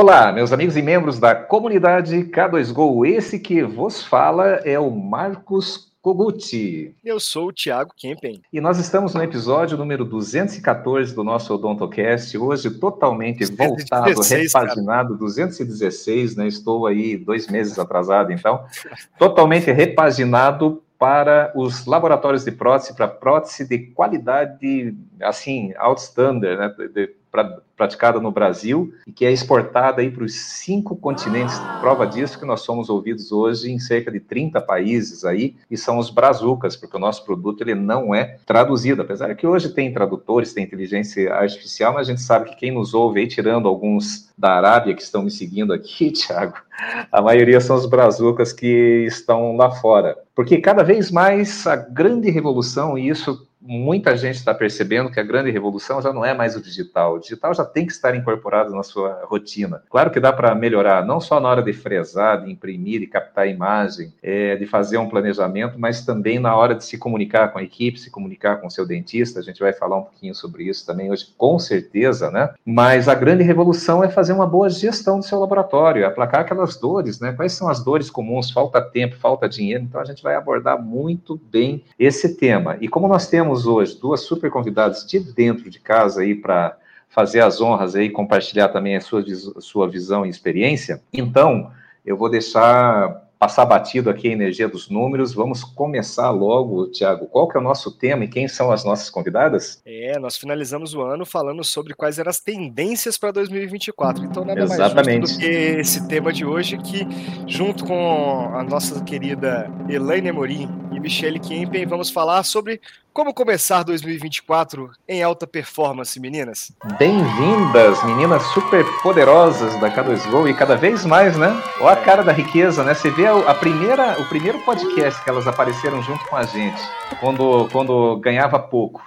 Olá, meus amigos e membros da comunidade K2Go. Esse que vos fala é o Marcos Koguchi. Eu sou o Thiago Kempen. E nós estamos no episódio número 214 do nosso Odontocast, hoje totalmente voltado, 216, repaginado, cara. 216, né? Estou aí 2 meses atrasado, então, totalmente repaginado para os laboratórios de prótese, para prótese de qualidade, assim, outstanding, né? Praticada no Brasil e que é exportada aí para os 5 continentes. Prova disso que nós somos ouvidos hoje em cerca de 30 países aí, e são os brazucas, porque o nosso produto ele não é traduzido, apesar que hoje tem tradutores, tem inteligência artificial, mas a gente sabe que quem nos ouve aí, tirando alguns da Arábia que estão me seguindo aqui, Thiago, a maioria são os brazucas que estão lá fora. Porque cada vez mais a grande revolução, e isso muita gente está percebendo que a grande revolução já não é mais o digital. O digital já tem que estar incorporado na sua rotina. Claro que dá para melhorar, não só na hora de fresar, de imprimir, de captar imagem, de fazer um planejamento, mas também na hora de se comunicar com a equipe, se comunicar com o seu dentista. A gente vai falar um pouquinho sobre isso também hoje, com certeza, né? Mas a grande revolução é fazer uma boa gestão do seu laboratório, aplacar aquelas dores, né? Quais são as dores comuns? Falta tempo, falta dinheiro. Então a gente vai abordar muito bem esse tema. E como nós temos hoje 2 super convidadas de dentro de casa aí para fazer as honras aí, compartilhar também a sua visão e experiência, então eu vou deixar passar batido aqui a energia dos números. Vamos começar logo, Thiago. Qual que é o nosso tema e quem são as nossas convidadas? Nós finalizamos o ano falando sobre quais eram as tendências para 2024. Então, nada Exatamente. mais justo do que esse tema de hoje, que junto com a nossa querida Elaine Amorim e Michele Kempen, vamos falar sobre como começar 2024 em alta performance, meninas. Bem-vindas, meninas super poderosas da K2Go, e cada vez mais, né? Olha a cara da riqueza, né? Você vê o primeiro podcast que elas apareceram junto com a gente, quando ganhava pouco.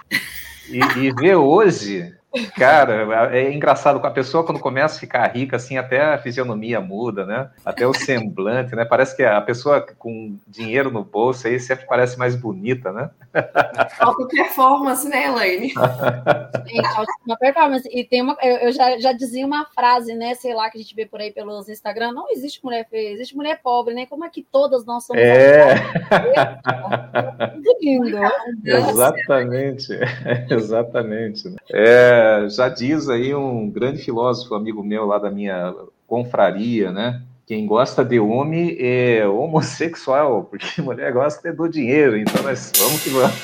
E ver hoje, cara, é engraçado, a pessoa quando começa a ficar rica, assim, até a fisionomia muda, né? Até o semblante, né? Parece que a pessoa com dinheiro no bolso aí sempre parece mais bonita, né? Alta performance, né, Elaine? Gente, ótima performance. E tem eu já dizia uma frase, né? Sei lá, que a gente vê por aí pelos Instagram: não existe mulher feia, existe mulher pobre, né? Como é que todas nós somos muito lindo. Exatamente. Já diz aí um grande filósofo, amigo meu lá da minha confraria, né? Quem gosta de homem é homossexual, porque mulher gosta do dinheiro, então nós vamos que vamos.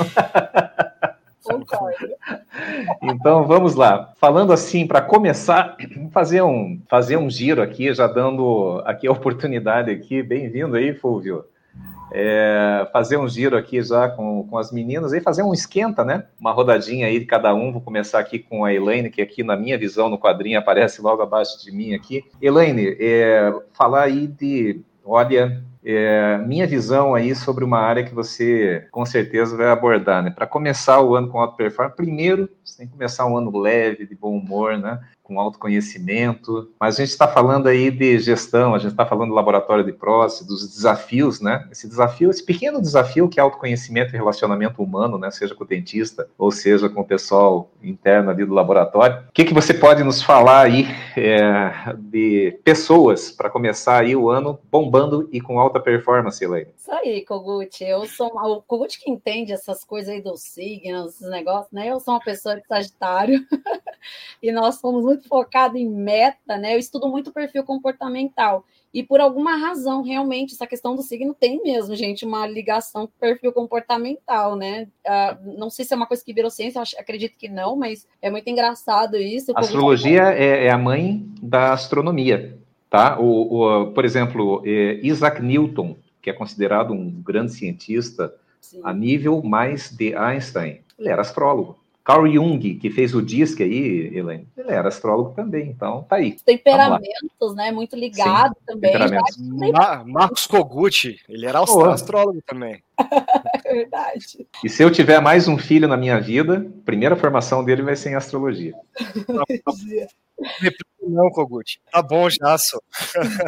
Então vamos lá. Falando assim, para começar, fazer um giro aqui, já dando aqui a oportunidade aqui. Bem-vindo aí, Fúvio. Fazer um giro aqui já com as meninas, e fazer um esquenta, né? Uma rodadinha aí de cada um. Vou começar aqui com a Elaine, que aqui na minha visão no quadrinho aparece logo abaixo de mim aqui. Elaine, falar aí de, olha, minha visão aí sobre uma área que você com certeza vai abordar, né? Para começar o ano com alta performance, primeiro você tem que começar um ano leve, de bom humor, né? Com autoconhecimento, mas a gente está falando aí de gestão, a gente está falando do laboratório de prótese, dos desafios, né? Esse pequeno desafio que é autoconhecimento e relacionamento humano, né? Seja com o dentista ou seja com o pessoal interno ali do laboratório. O que você pode nos falar aí de pessoas para começar aí o ano bombando e com alta performance, Elaine? Isso aí, Koguchi. Eu sou o Koguchi que entende essas coisas aí dos signos, esses negócios, né? Eu sou uma pessoa de Sagitário e nós somos muito focados em meta, né? Eu estudo muito perfil comportamental. E por alguma razão, realmente, essa questão do signo tem mesmo, gente, uma ligação com o perfil comportamental, né? Não sei se é uma coisa que virou ciência, acredito que não, mas é muito engraçado isso. A astrologia é a mãe da astronomia, tá? Por exemplo, Isaac Newton, que é considerado um grande cientista, sim, a nível mais de Einstein, ele era astrólogo. Carl Jung, que fez o DISC aí, Elaine, ele era astrólogo também, então tá aí. Temperamentos, né? Muito ligado. Sim, também. Marcos Koguchi, ele era astrólogo também. É verdade. E se eu tiver mais um filho na minha vida, a primeira formação dele vai ser em astrologia. Não, Koguchi. Tá bom, já, só.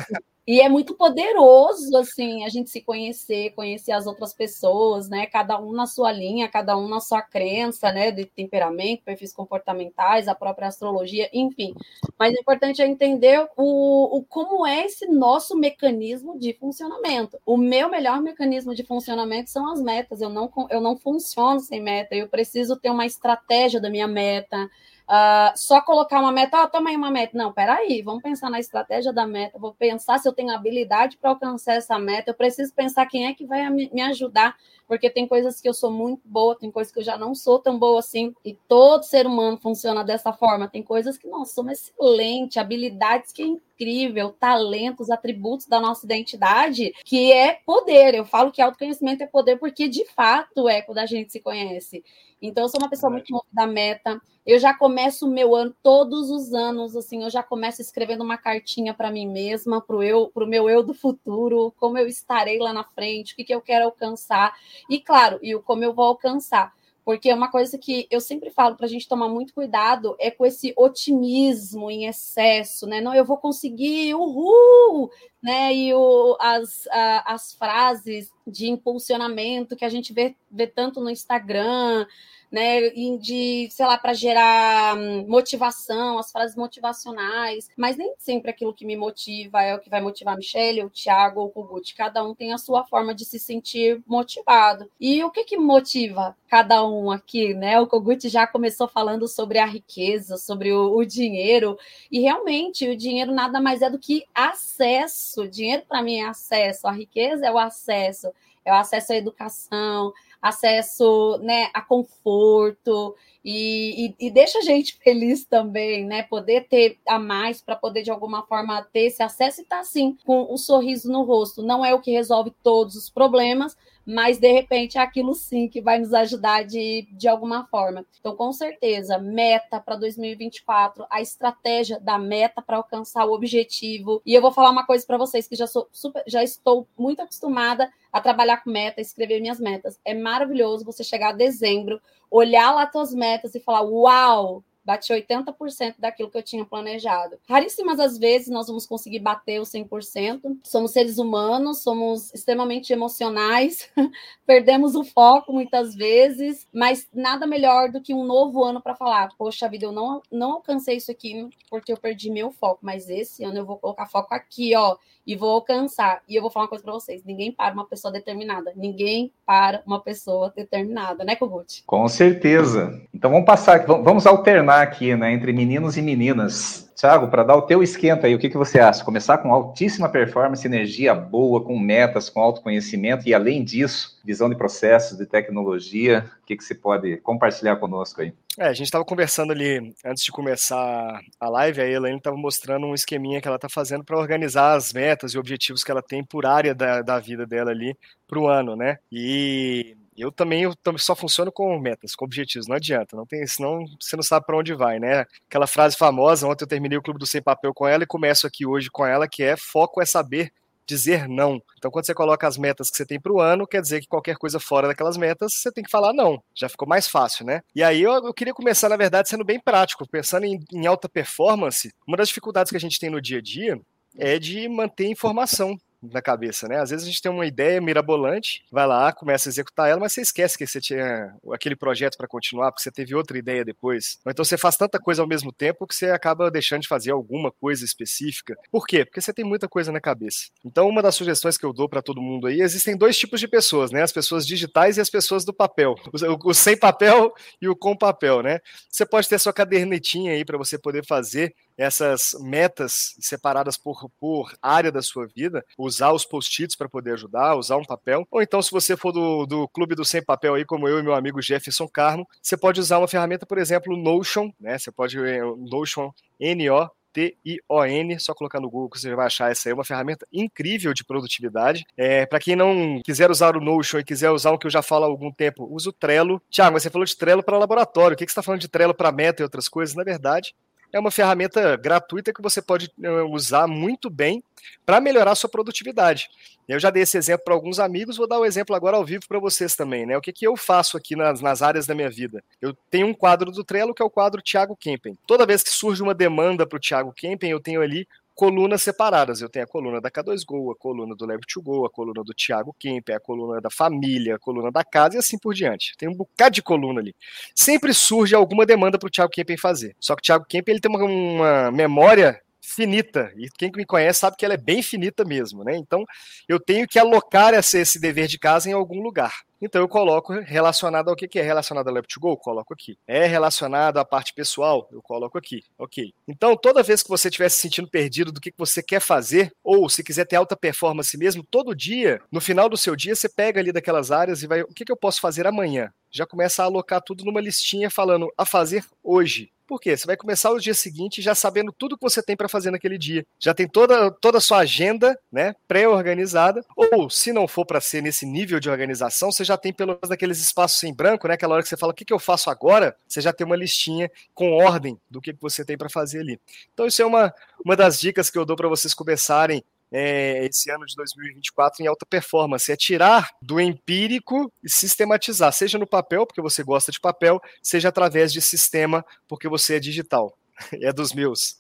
E é muito poderoso, assim, a gente se conhecer as outras pessoas, né? Cada um na sua linha, cada um na sua crença, né? De temperamento, perfis comportamentais, a própria astrologia, enfim. Mas o importante é entender como é esse nosso mecanismo de funcionamento. O meu melhor mecanismo de funcionamento são as metas. Eu não funciono sem meta. Eu preciso ter uma estratégia da minha meta. Só colocar uma meta, toma aí uma meta. Não, peraí, vamos pensar na estratégia da meta, vou pensar se eu tenho habilidade para alcançar essa meta, eu preciso pensar quem é que vai me ajudar, porque tem coisas que eu sou muito boa, tem coisas que eu já não sou tão boa assim, e todo ser humano funciona dessa forma, tem coisas que nós somos excelentes, habilidades que é incrível, talentos, atributos da nossa identidade, que é poder. Eu falo que autoconhecimento é poder porque de fato é quando a gente se conhece. Então eu sou uma pessoa muito movida à meta. Eu já começo o meu ano, todos os anos, assim, eu já começo escrevendo uma cartinha para mim mesma, para o meu eu do futuro, como eu estarei lá na frente, o que eu quero alcançar, e claro, como eu vou alcançar. Porque uma coisa que eu sempre falo para a gente tomar muito cuidado é com esse otimismo em excesso, né? Não, eu vou conseguir, uhul! Né? E as frases de impulsionamento que a gente vê tanto no Instagram, né, sei lá, para gerar motivação, as frases motivacionais, mas nem sempre aquilo que me motiva é o que vai motivar a Michelle, o Thiago ou o Kogut. Cada um tem a sua forma de se sentir motivado. E o que motiva cada um aqui, né? O Kogut já começou falando sobre a riqueza, sobre o dinheiro, e realmente o dinheiro nada mais é do que acesso. O dinheiro para mim é acesso, a riqueza é o acesso à educação, acesso, né, a conforto, e deixa a gente feliz também, né? Poder ter a mais para poder, de alguma forma, ter esse acesso e estar, assim, com um sorriso no rosto. Não é o que resolve todos os problemas, mas, de repente, é aquilo sim que vai nos ajudar de alguma forma. Então, com certeza, meta para 2024, a estratégia da meta para alcançar o objetivo. E eu vou falar uma coisa para vocês, que já estou muito acostumada a trabalhar com meta, escrever minhas metas. É maravilhoso você chegar a dezembro, olhar lá suas metas e falar, uau, bati 80% daquilo que eu tinha planejado. Raríssimas as vezes nós vamos conseguir bater o 100%. Somos seres humanos, somos extremamente emocionais, perdemos o foco muitas vezes, mas nada melhor do que um novo ano para falar, poxa vida, eu não alcancei isso aqui porque eu perdi meu foco, mas esse ano eu vou colocar foco aqui, ó, e vou alcançar. E eu vou falar uma coisa para vocês, ninguém para uma pessoa determinada. Ninguém para uma pessoa determinada, né, Kogut? Com certeza. Então vamos alternar aqui, né, entre meninos e meninas. Thiago, para dar o teu esquenta aí, o que você acha? Começar com altíssima performance, energia boa, com metas, com autoconhecimento e, além disso, visão de processos, de tecnologia. O que você pode compartilhar conosco aí? A gente estava conversando ali antes de começar a live, a Elaine estava mostrando um esqueminha que ela está fazendo para organizar as metas e objetivos que ela tem por área da vida dela ali para o ano, né? E eu também só funciono com metas, com objetivos, não adianta, senão você não sabe para onde vai, né? Aquela frase famosa, ontem eu terminei o Clube do Sem Papel com ela e começo aqui hoje com ela, que é foco é saber dizer não. Então, quando você coloca as metas que você tem para o ano, quer dizer que qualquer coisa fora daquelas metas, você tem que falar não. Já ficou mais fácil, né? E aí eu queria começar, na verdade, sendo bem prático, pensando em alta performance. Uma das dificuldades que a gente tem no dia a dia é de manter informação na cabeça, né? Às vezes a gente tem uma ideia mirabolante, vai lá, começa a executar ela, mas você esquece que você tinha aquele projeto para continuar, porque você teve outra ideia depois. Ou então você faz tanta coisa ao mesmo tempo que você acaba deixando de fazer alguma coisa específica. Por quê? Porque você tem muita coisa na cabeça. Então, uma das sugestões que eu dou para todo mundo aí, existem dois tipos de pessoas, né? As pessoas digitais e as pessoas do papel. O sem papel e o com papel, né? Você pode ter sua cadernetinha aí para você poder fazer essas metas separadas por área da sua vida, usar os post-its para poder ajudar, usar um papel, ou então se você for do clube do sem papel aí, como eu e meu amigo Jefferson Carmo, você pode usar uma ferramenta, por exemplo, Notion, né? Você pode Notion, N-O-T-I-O-N, só colocar no Google que você vai achar essa aí, é uma ferramenta incrível de produtividade. Para quem não quiser usar o Notion e quiser usar o que eu já falo há algum tempo, usa o Trello. Tiago, você falou de Trello para laboratório, o que você está falando de Trello para meta e outras coisas? Na verdade, é uma ferramenta gratuita que você pode usar muito bem para melhorar a sua produtividade. Eu já dei esse exemplo para alguns amigos, vou dar o exemplo agora ao vivo para vocês também, né? O que eu faço aqui nas áreas da minha vida? Eu tenho um quadro do Trello, que é o quadro Thiago Kempen. Toda vez que surge uma demanda para o Thiago Kempen, eu tenho ali colunas separadas. Eu tenho a coluna da K2Go, a coluna do Lab2Go, a coluna do Thiago Kemper, a coluna da família, a coluna da casa e assim por diante. Tem um bocado de coluna ali. Sempre surge alguma demanda para o Thiago Kemper fazer. Só que o Thiago Kemper ele tem uma memória finita, e quem me conhece sabe que ela é bem finita mesmo, né? Então, eu tenho que alocar esse dever de casa em algum lugar. Então, eu coloco relacionado ao que é relacionado ao Lab2Go, coloco aqui. É relacionado à parte pessoal, eu coloco aqui. Ok. Então, toda vez que você estiver se sentindo perdido do que você quer fazer, ou se quiser ter alta performance mesmo, todo dia, no final do seu dia, você pega ali daquelas áreas e vai, o que eu posso fazer amanhã? Já começa a alocar tudo numa listinha falando a fazer hoje. Por quê? Você vai começar o dia seguinte já sabendo tudo que você tem para fazer naquele dia. Já tem toda a sua agenda, né, pré-organizada. Ou, se não for para ser nesse nível de organização, você já tem pelo menos aqueles espaços em branco, né, aquela hora que você fala o que eu faço agora, você já tem uma listinha com ordem do que você tem para fazer ali. Então isso é uma das dicas que eu dou para vocês começarem esse ano de 2024 em alta performance, é tirar do empírico e sistematizar, seja no papel, porque você gosta de papel, seja através de sistema, porque você é digital. É dos meus.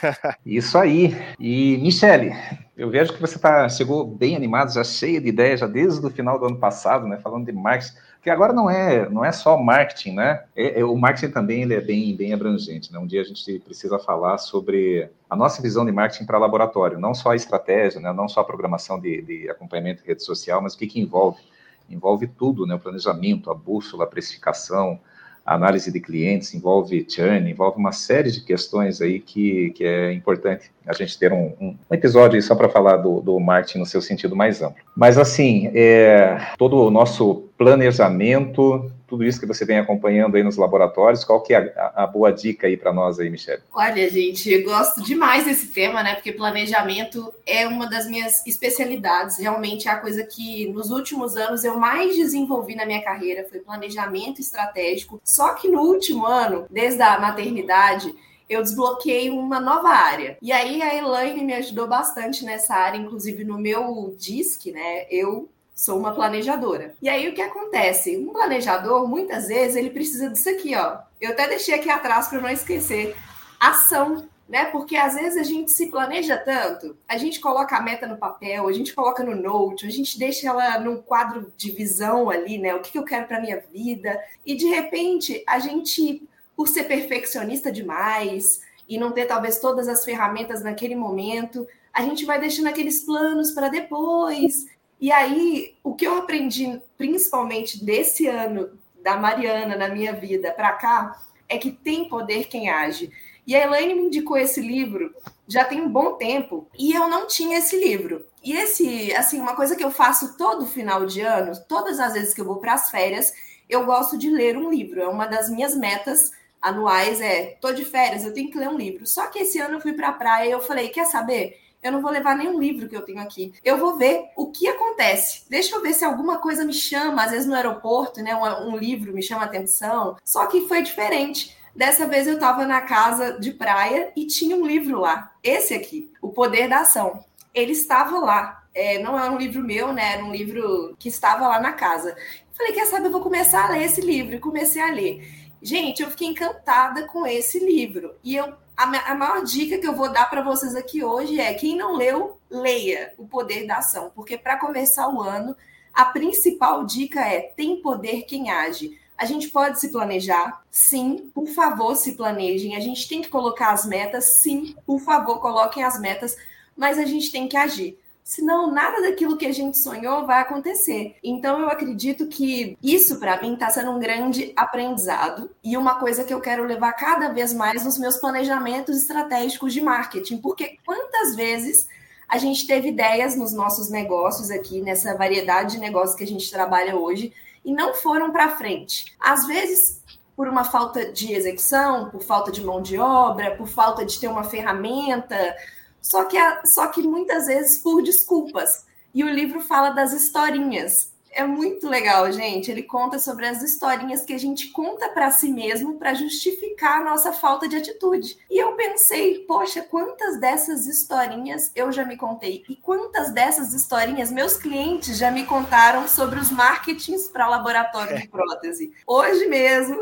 Isso aí. E, Michele, eu vejo que você chegou bem animado, já cheia de ideias, já desde o final do ano passado, né, falando de marketing, que agora não é só marketing, né? O marketing também ele é bem abrangente, né? Um dia a gente precisa falar sobre a nossa visão de marketing para laboratório, não só a estratégia, né? Não só a programação de acompanhamento de rede social, mas o que envolve? Envolve tudo, né? O planejamento, a bússola, a precificação, a análise de clientes, envolve churn, envolve uma série de questões aí que é importante a gente ter um episódio aí só para falar do marketing no seu sentido mais amplo. Mas, assim, todo o nosso planejamento, tudo isso que você vem acompanhando aí nos laboratórios, qual que é a boa dica aí para nós aí, Michele? Olha, gente, eu gosto demais desse tema, né? Porque planejamento é uma das minhas especialidades. Realmente é a coisa que nos últimos anos eu mais desenvolvi na minha carreira, foi planejamento estratégico. Só que no último ano, desde a maternidade, eu desbloqueei uma nova área. E aí a Elaine me ajudou bastante nessa área, inclusive no meu DISC, né? Eu sou uma planejadora. E aí o que acontece? Um planejador, muitas vezes, ele precisa disso aqui, ó. Eu até deixei aqui atrás para não esquecer. Ação, né? Porque às vezes a gente se planeja tanto, a gente coloca a meta no papel, a gente coloca no note, a gente deixa ela num quadro de visão ali, né? O que eu quero para minha vida. E de repente, a gente, por ser perfeccionista demais e não ter talvez todas as ferramentas naquele momento, a gente vai deixando aqueles planos para depois. E aí, o que eu aprendi, principalmente desse ano da Mariana na minha vida para cá, é que tem poder quem age. E a Elaine me indicou esse livro já tem um bom tempo, e eu não tinha esse livro. E uma coisa que eu faço todo final de ano, todas as vezes que eu vou para as férias, eu gosto de ler um livro. É uma das minhas metas anuais, tô de férias, eu tenho que ler um livro. Só que esse ano eu fui para a praia e eu falei, quer saber? Eu não vou levar nenhum livro que eu tenho aqui. Eu vou ver o que acontece. Deixa eu ver se alguma coisa me chama, às vezes no aeroporto, né? Um livro me chama a atenção. Só que foi diferente. Dessa vez eu estava na casa de praia e tinha um livro lá. Esse aqui, O Poder da Ação. Ele estava lá. Não é um livro meu, né? Era um livro que estava lá na casa. Falei, quer saber? Eu vou começar a ler esse livro. E comecei a ler. Gente, eu fiquei encantada com esse livro. E a maior dica que eu vou dar para vocês aqui hoje é: quem não leu, leia O Poder da Ação. Porque para começar o ano, a principal dica é: tem poder quem age. A gente pode se planejar? Sim, por favor, se planejem. A gente tem que colocar as metas? Sim, por favor, coloquem as metas. Mas a gente tem que agir. Senão, nada daquilo que a gente sonhou vai acontecer. Então, eu acredito que isso, para mim, está sendo um grande aprendizado e uma coisa que eu quero levar cada vez mais nos meus planejamentos estratégicos de marketing. Porque quantas vezes a gente teve ideias nos nossos negócios aqui, nessa variedade de negócios que a gente trabalha hoje, e não foram para frente. Às vezes, por uma falta de execução, por falta de mão de obra, por falta de ter uma ferramenta... Só que muitas vezes por desculpas. E o livro fala das historinhas. É muito legal, gente. Ele conta sobre as historinhas que a gente conta para si mesmo para justificar a nossa falta de atitude. E eu pensei, poxa, quantas dessas historinhas eu já me contei? E quantas dessas historinhas meus clientes já me contaram sobre os marketings para laboratório de prótese? Hoje mesmo,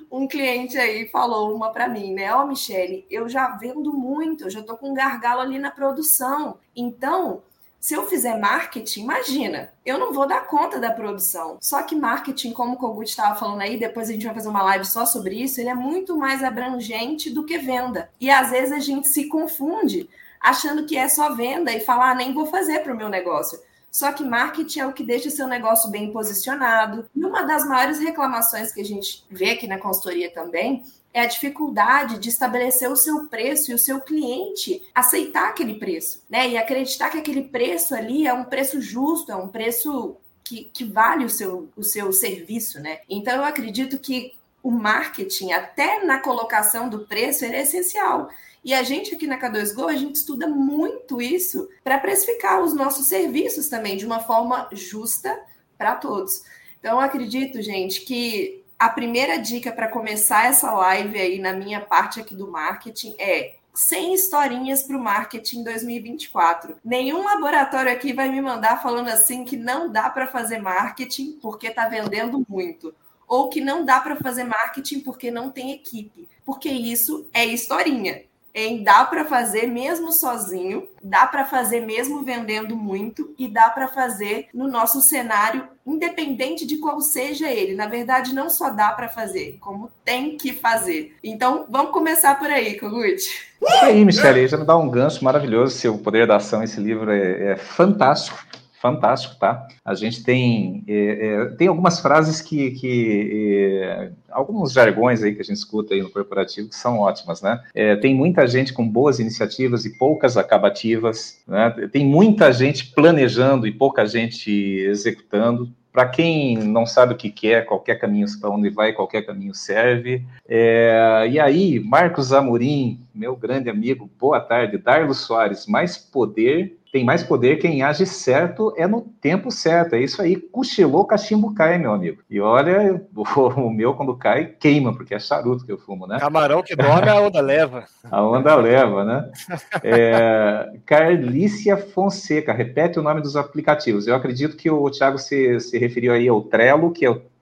um cliente aí falou uma para mim, né? Ó, Michele, eu já vendo muito, eu já tô com um gargalo ali na produção. Então, se eu fizer marketing, imagina, eu não vou dar conta da produção. Só que marketing, como o Kogut estava falando aí, depois a gente vai fazer uma live só sobre isso, ele é muito mais abrangente do que venda. E às vezes a gente se confunde achando que é só venda e falar, nem vou fazer para o meu negócio. Só que marketing é o que deixa o seu negócio bem posicionado. E uma das maiores reclamações que a gente vê aqui na consultoria também é a dificuldade de estabelecer o seu preço e o seu cliente aceitar aquele preço, né? E acreditar que aquele preço ali é um preço justo, é um preço que vale o seu serviço, né? Então, eu acredito que o marketing, até na colocação do preço, ele é essencial. E a gente aqui na K2Go, a gente estuda muito isso para precificar os nossos serviços também de uma forma justa para todos. Então, eu acredito, gente, que a primeira dica para começar essa live aí na minha parte aqui do marketing é 100 historinhas para o marketing 2024. Nenhum laboratório aqui vai me mandar falando assim que não dá para fazer marketing porque está vendendo muito. Ou que não dá para fazer marketing porque não tem equipe. Porque isso é historinha. Dá para fazer mesmo sozinho, dá para fazer mesmo vendendo muito e dá para fazer no nosso cenário, independente de qual seja ele. Na verdade, não só dá para fazer, como tem que fazer. Então, vamos começar por aí, Kogut. Isso aí, Michele, já me dá um gancho maravilhoso. Seu Poder da Ação, esse livro é fantástico. Fantástico, tá? A gente tem algumas frases alguns jargões aí que a gente escuta aí no corporativo que são ótimas, né? Tem muita gente com boas iniciativas e poucas acabativas, né? Tem muita gente planejando e pouca gente executando. Para quem não sabe o que quer, qualquer caminho para onde vai, qualquer caminho serve. E aí, Marcos Amorim, meu grande amigo, boa tarde. Darlo Soares, tem mais poder quem age certo é no tempo certo. É isso aí, cochilou, cachimbo cai, meu amigo. E olha, o meu quando cai, queima, porque é charuto que eu fumo, né? Camarão que dorme, a onda leva. A onda leva, né? Carlícia Fonseca, repete o nome dos aplicativos. Eu acredito que o Thiago se referiu aí ao Trello, que é o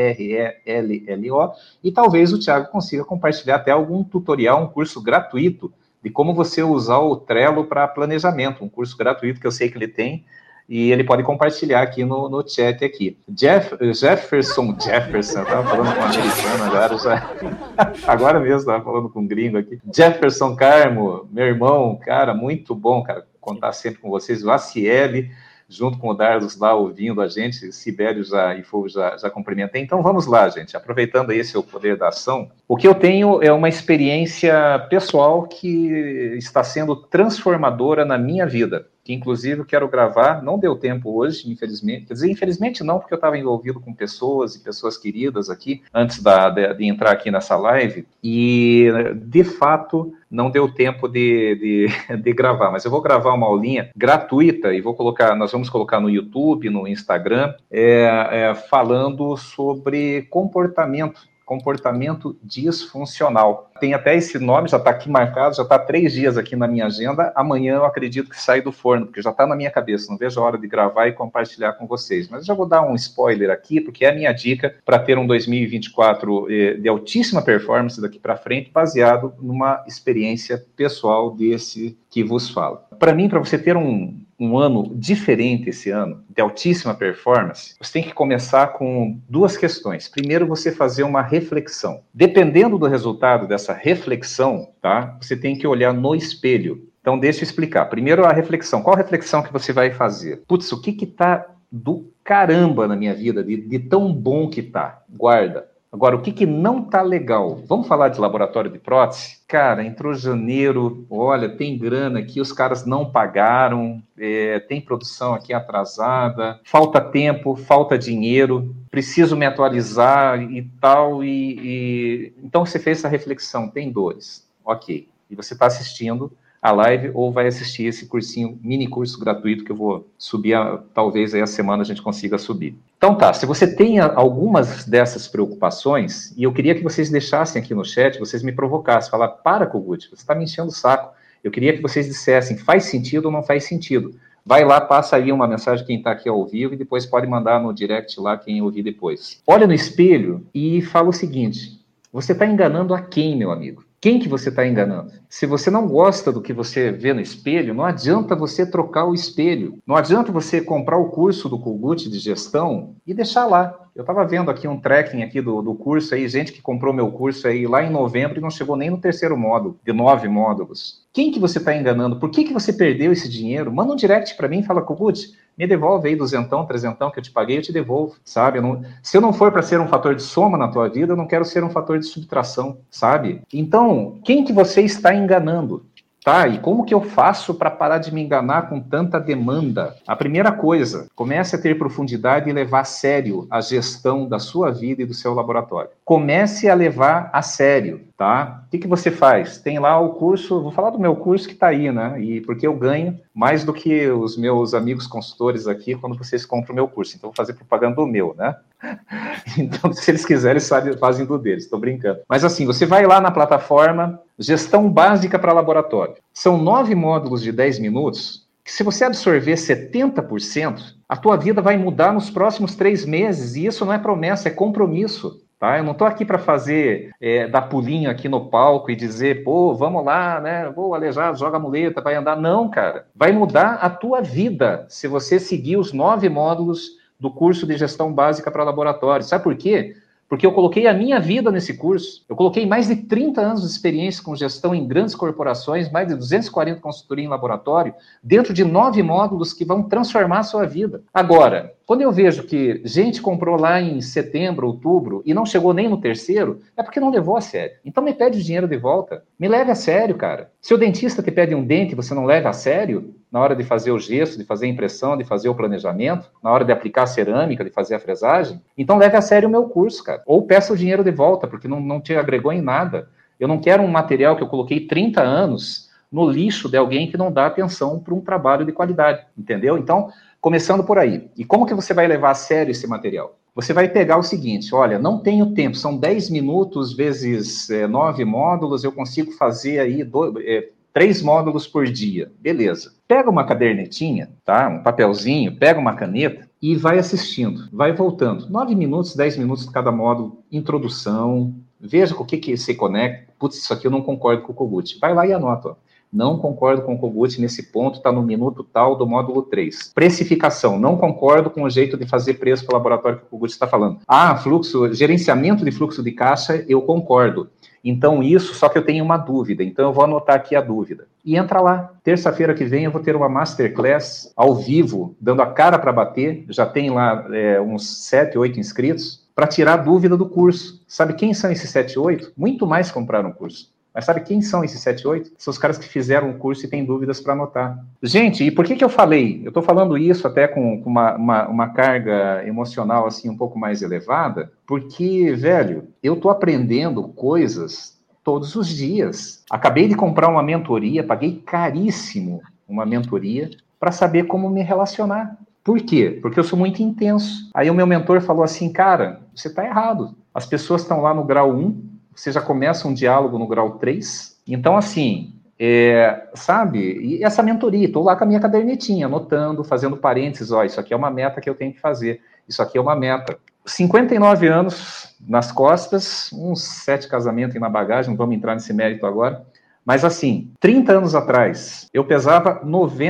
TRELLO, e talvez o Thiago consiga compartilhar até algum tutorial, um curso gratuito de como você usar o Trello para planejamento, um curso gratuito que eu sei que ele tem, e ele pode compartilhar aqui no chat aqui. Jefferson, estava falando com um americano agora mesmo estava falando com um gringo aqui. Jefferson Carmo, meu irmão, cara, muito bom, cara, contar sempre com vocês. O Aciele, junto com o Darlos lá ouvindo a gente, Sibério e Fogo já cumprimentei. Então vamos lá, gente, aproveitando aí esse Poder da Ação, o que eu tenho é uma experiência pessoal que está sendo transformadora na minha vida, que inclusive eu quero gravar, não deu tempo hoje, infelizmente, quer dizer, infelizmente não, porque eu estava envolvido com pessoas e pessoas queridas aqui, antes de entrar aqui nessa live, e de fato não deu tempo de gravar, mas eu vou gravar uma aulinha gratuita e nós vamos colocar no YouTube, no Instagram, falando sobre comportamento disfuncional. Tem até esse nome, já está aqui marcado, já está 3 dias aqui na minha agenda. Amanhã eu acredito que sai do forno, porque já está na minha cabeça, não vejo a hora de gravar e compartilhar com vocês. Mas já vou dar um spoiler aqui, porque é a minha dica para ter um 2024 de altíssima performance daqui para frente, baseado numa experiência pessoal desse que vos falo. Para mim, para você ter um ano diferente esse ano, de altíssima performance, você tem que começar com 2 questões. Primeiro, você fazer uma reflexão. Dependendo do resultado dessa reflexão, tá? Você tem que olhar no espelho. Então, deixa eu explicar. Primeiro, a reflexão. Qual reflexão que você vai fazer? Putz, o que tá do caramba na minha vida, de tão bom que tá? Guarda. Agora, o que não tá legal? Vamos falar de laboratório de prótese? Cara, entrou janeiro, olha, tem grana aqui, os caras não pagaram, tem produção aqui atrasada, falta tempo, falta dinheiro, preciso me atualizar e tal. Então, você fez essa reflexão, tem dores, ok. E você está assistindo a live ou vai assistir esse cursinho, mini curso gratuito que eu vou subir, talvez aí a semana a gente consiga subir. Então tá, se você tem algumas dessas preocupações, e eu queria que vocês deixassem aqui no chat, vocês me provocassem, falar, para, Kogut, você está me enchendo o saco. Eu queria que vocês dissessem, faz sentido ou não faz sentido. Vai lá, passa aí uma mensagem quem está aqui ao vivo e depois pode mandar no direct lá quem ouvir depois. Olha no espelho e fala o seguinte, Você está enganando a quem, meu amigo? Quem que você está enganando? Se você não gosta do que você vê no espelho, não adianta você trocar o espelho. Não adianta você comprar o curso do Kogut de gestão e deixar lá. Eu estava vendo aqui um tracking aqui do curso aí, gente que comprou meu curso aí lá em novembro e não chegou nem no 3º módulo, de 9 módulos. Quem que você está enganando? Por que você perdeu esse dinheiro? Manda um direct para mim e fala, Kogut, me devolve aí 200, 300 que eu te paguei, eu te devolvo, sabe? Se eu não for para ser um fator de soma na tua vida, eu não quero ser um fator de subtração, sabe? Então, quem que você está enganando? Tá, e como que eu faço para parar de me enganar com tanta demanda? A primeira coisa, comece a ter profundidade e levar a sério a gestão da sua vida e do seu laboratório. Comece a levar a sério, tá? O que você faz? Tem lá o curso, vou falar do meu curso que está aí, né? E porque eu ganho mais do que os meus amigos consultores aqui quando vocês compram o meu curso. Então, vou fazer propaganda do meu, né? Então, se eles quiserem, fazem do deles, estou brincando. Mas assim, você vai lá na plataforma Gestão Básica para Laboratório. São 9 módulos de 10 minutos, que se você absorver 70%, a tua vida vai mudar nos próximos 3 meses, e isso não é promessa, é compromisso. Tá? Eu não estou aqui para fazer, dar pulinho aqui no palco e dizer, pô, vamos lá, né? Vou aleijado, joga a muleta, vai andar. Não, cara. Vai mudar a tua vida se você seguir os 9 módulos do curso de Gestão Básica para Laboratório. Sabe por quê? Porque eu coloquei a minha vida nesse curso. Eu coloquei mais de 30 anos de experiência com gestão em grandes corporações, mais de 240 consultoria em laboratório, dentro de 9 módulos que vão transformar a sua vida. Agora, quando eu vejo que gente comprou lá em setembro, outubro, e não chegou nem no 3º, é porque não levou a sério. Então me pede o dinheiro de volta. Me leve a sério, cara. Se o dentista te pede um dente e você não leva a sério, na hora de fazer o gesso, de fazer a impressão, de fazer o planejamento, na hora de aplicar a cerâmica, de fazer a fresagem, então leve a sério o meu curso, cara. Ou peça o dinheiro de volta, porque não te agregou em nada. Eu não quero um material que eu coloquei 30 anos no lixo de alguém que não dá atenção para um trabalho de qualidade, entendeu? Então, começando por aí. E como que você vai levar a sério esse material? Você vai pegar o seguinte, olha, não tenho tempo, são 10 minutos vezes 9 módulos, eu consigo fazer aí 3 módulos por dia. Beleza. Pega uma cadernetinha, tá? Um papelzinho, pega uma caneta e vai assistindo, vai voltando. 9 minutos, 10 minutos de cada módulo, introdução, veja com o que se conecta. Putz, isso aqui eu não concordo com o Kogut. Vai lá e anota, ó. Não concordo com o Kogut nesse ponto, está no minuto tal do módulo 3. Precificação, não concordo com o jeito de fazer preço para o laboratório que o Kogut está falando. Gerenciamento de fluxo de caixa, eu concordo. Então isso, só que eu tenho uma dúvida, então eu vou anotar aqui a dúvida. E entra lá, terça-feira que vem eu vou ter uma masterclass ao vivo, dando a cara para bater, já tem lá uns 7, 8 inscritos, para tirar a dúvida do curso. Sabe quem são esses 7, 8? Muito mais compraram o curso. Mas sabe quem são esses 7, 8? São os caras que fizeram o curso e têm dúvidas para anotar. Gente, e por que eu falei? Eu estou falando isso até com uma carga emocional assim um pouco mais elevada, porque, velho, eu estou aprendendo coisas todos os dias. Acabei de comprar uma mentoria, paguei caríssimo uma mentoria para saber como me relacionar. Por quê? Porque eu sou muito intenso. Aí o meu mentor falou assim, cara, você está errado. As pessoas estão lá no grau 1, você já começa um diálogo no grau 3. Então, assim, sabe? E essa mentoria, estou lá com a minha cadernetinha, anotando, fazendo parênteses, ó, isso aqui é uma meta que eu tenho que fazer, isso aqui é uma meta. 59 anos nas costas, uns 7 casamentos na bagagem, não vamos entrar nesse mérito agora, mas assim, 30 anos atrás, eu pesava